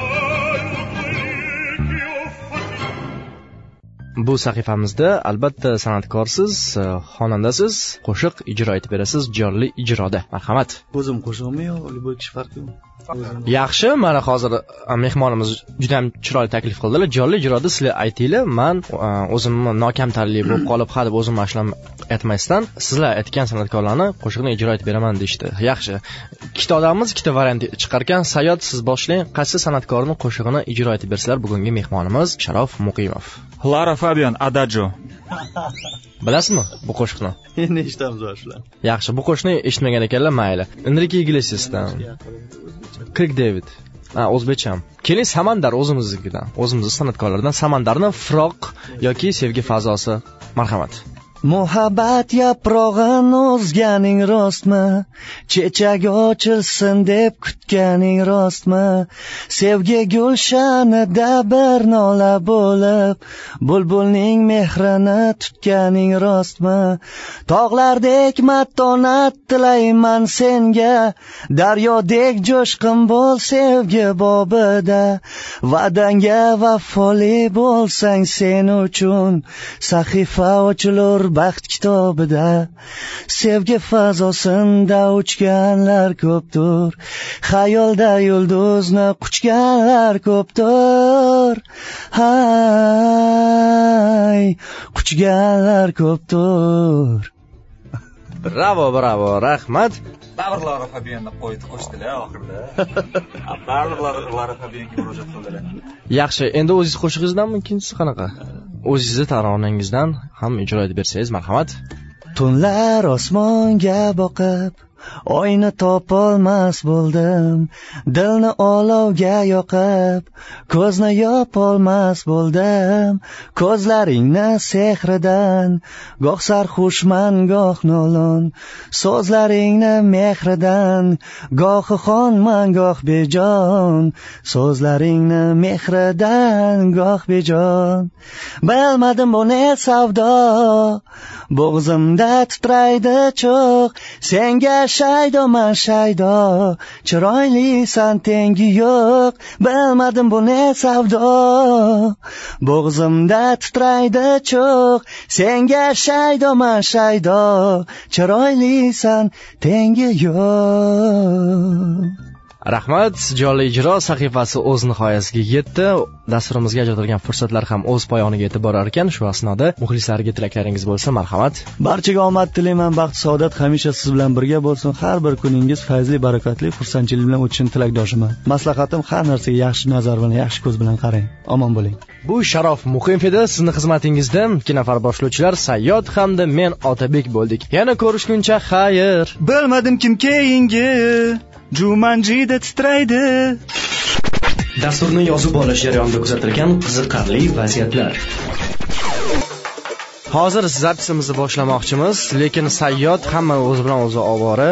Bu sahifamizda albatta san'atkorsiz, xonandasiz, qo'shiq ijro etib berasiz jonli ijroda. Marhamat. O'zim qo'shig'immi yo любой kishi farqi yo'q? Yaxshi, mana hozir mehmonimiz juda ham chiroyli taklif qildilar. Jonli ijroda sizlar aytinglar, men o'zimni nokamtarli bo'lib qolib, ha deb o'zim ashlam aytmasdan, sizlar aytgan san'atkorlarni qo'shiqni ijro etib beraman deyshti. Yaxshi. Ikkita odamimiz ikkita variant chiqargan. Sayyod, siz boshlang. Qaysi san'atkorning qo'shig'ini ijro etib bersizlar? Bugungi mehmonimiz Sharof Muqimov. Lara Fabian Adagio. Bilasizmi bu qo'shiqni? Endi eshitamiz shular. Yaxshi, bu qo'shiqni eshitmagan ekanlar, mayli. Enrique Iglesiasdan. Kirk David. O'zbekcham. Keling Samandar o'zimiznikidan, o'zimizning san'atkorlardan Samandarni Firoq yoki Sevgi fazosi. Marhamat. Muhabbat yaprog'in o'zganing rostmi? Chechagi ochilsin deb kutganing rostmi? Sevgi gulshanida bir nola bo'lib, bulbulning mehrini tutganing rostmi? Tog'lardek matonat tilayman senga, daryodek jo'shqin bo'l sevgi bobida. Va'danga vafoli bo'lsang sen uchun sahifa ochilur baxt kitobida. Sevgi fazosinda uchganlar ko'pdir, xayolda yulduzni quchganlar ko'pdir. Hay, quchganlar ko'pdir. Bravo, rahmat. Baribir Fabianni qo'shdilar oxirida. Baribir Lara Fabianga murojaat qildilar. Yaxshi, endi o'zingiz qo'shig'ingizdanmi, ikkinchisi qanaqa? O'zingizni taronangizdan ham ijro etib bersangiz, marhamat. Tunlar osmonga boqib, oyni topolmas bo'ldim, dilni olovga yoqib, ko'zni yopolmas bo'ldim. Ko'zlaringni sehridan, goh sarxushman, goh nolon, so'zlaringni mehridan, goh xonman, goh bejon, so'zlaringni mehridan, goh bejon. Bilmadim bu ne savdo, bo'g'zimda titraydi cho'q, senga shaydoman shaydo, chiroylisan tengi yo'q, bilmadim bu ne savdo. Bo'g'zimda titraydi cho'q, senga shaydoman shaydo, chiroylisan tengi yo'q. Rahmat. Jonli ijro sahifasi o'z nihoyasiga yetdi. Dasturimizga ajratilgan fursatlar ham o'z poyoniga yetib borar ekan. Shu asnoda muxlislarga tilaklaringiz bo'lsa, marhamat. Barchaga omad tilayman, baxt, saodat hamisha siz bilan birga bo'lsin. Har bir kuningiz fayzli, barakatli, xursandchilik bilan o'tishini tilakdoshiman. Maslahatim, har narsaga yaxshi nazar bilan, yaxshi ko'z bilan qarang. Omon bo'ling. Bu Sharof Muqimov edi. Sizni xizmatingizda 2 nafar boshlovchilar Sayyod hamda men Otabek bo'ldik. Yana ko'rishguncha xayr. Bilmadim kim keyingi Jumanjida titraydi. Dasturni yozib olish jarayonida kuzatilgan qiziqarli vaziyatlar. Hozir zapisimizni boshlamoqchimiz, lekin Sayyod hamma o'zi bilan o'zi ovora.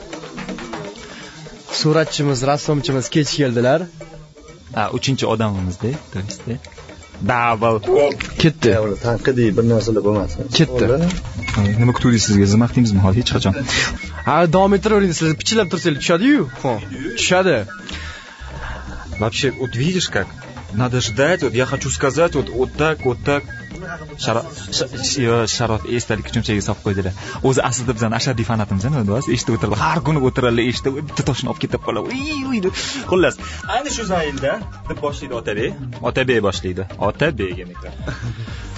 Suratchimiz, rassomchimiz kech keldilar. 3-chi odamimizda, to'g'risida. Double. Ketdi. Tanqidiy bir narsalar bo'lmasin. Ketdi. Nima kutdingiz sizga? Xizmatingizmi hozir hech qachon? Davom ettiravering, siz pichilab tursangiz tushadi-yu. Tushadi. Вообще, вот видишь как? Надо ждать, вот я хочу сказать, вот так. Sharof esdalik uchun chega solib qo'ydilar. O'zi aslida bizning ashaddiy fanatimizdan o'zi eshitib o'tirib, har kuni o'tirib eshitib, bitta toshni olib ketib qoladi. Xullas, ayni shu zaylda deb boshlaydi Otabek boshlaydi. Otabek ekan.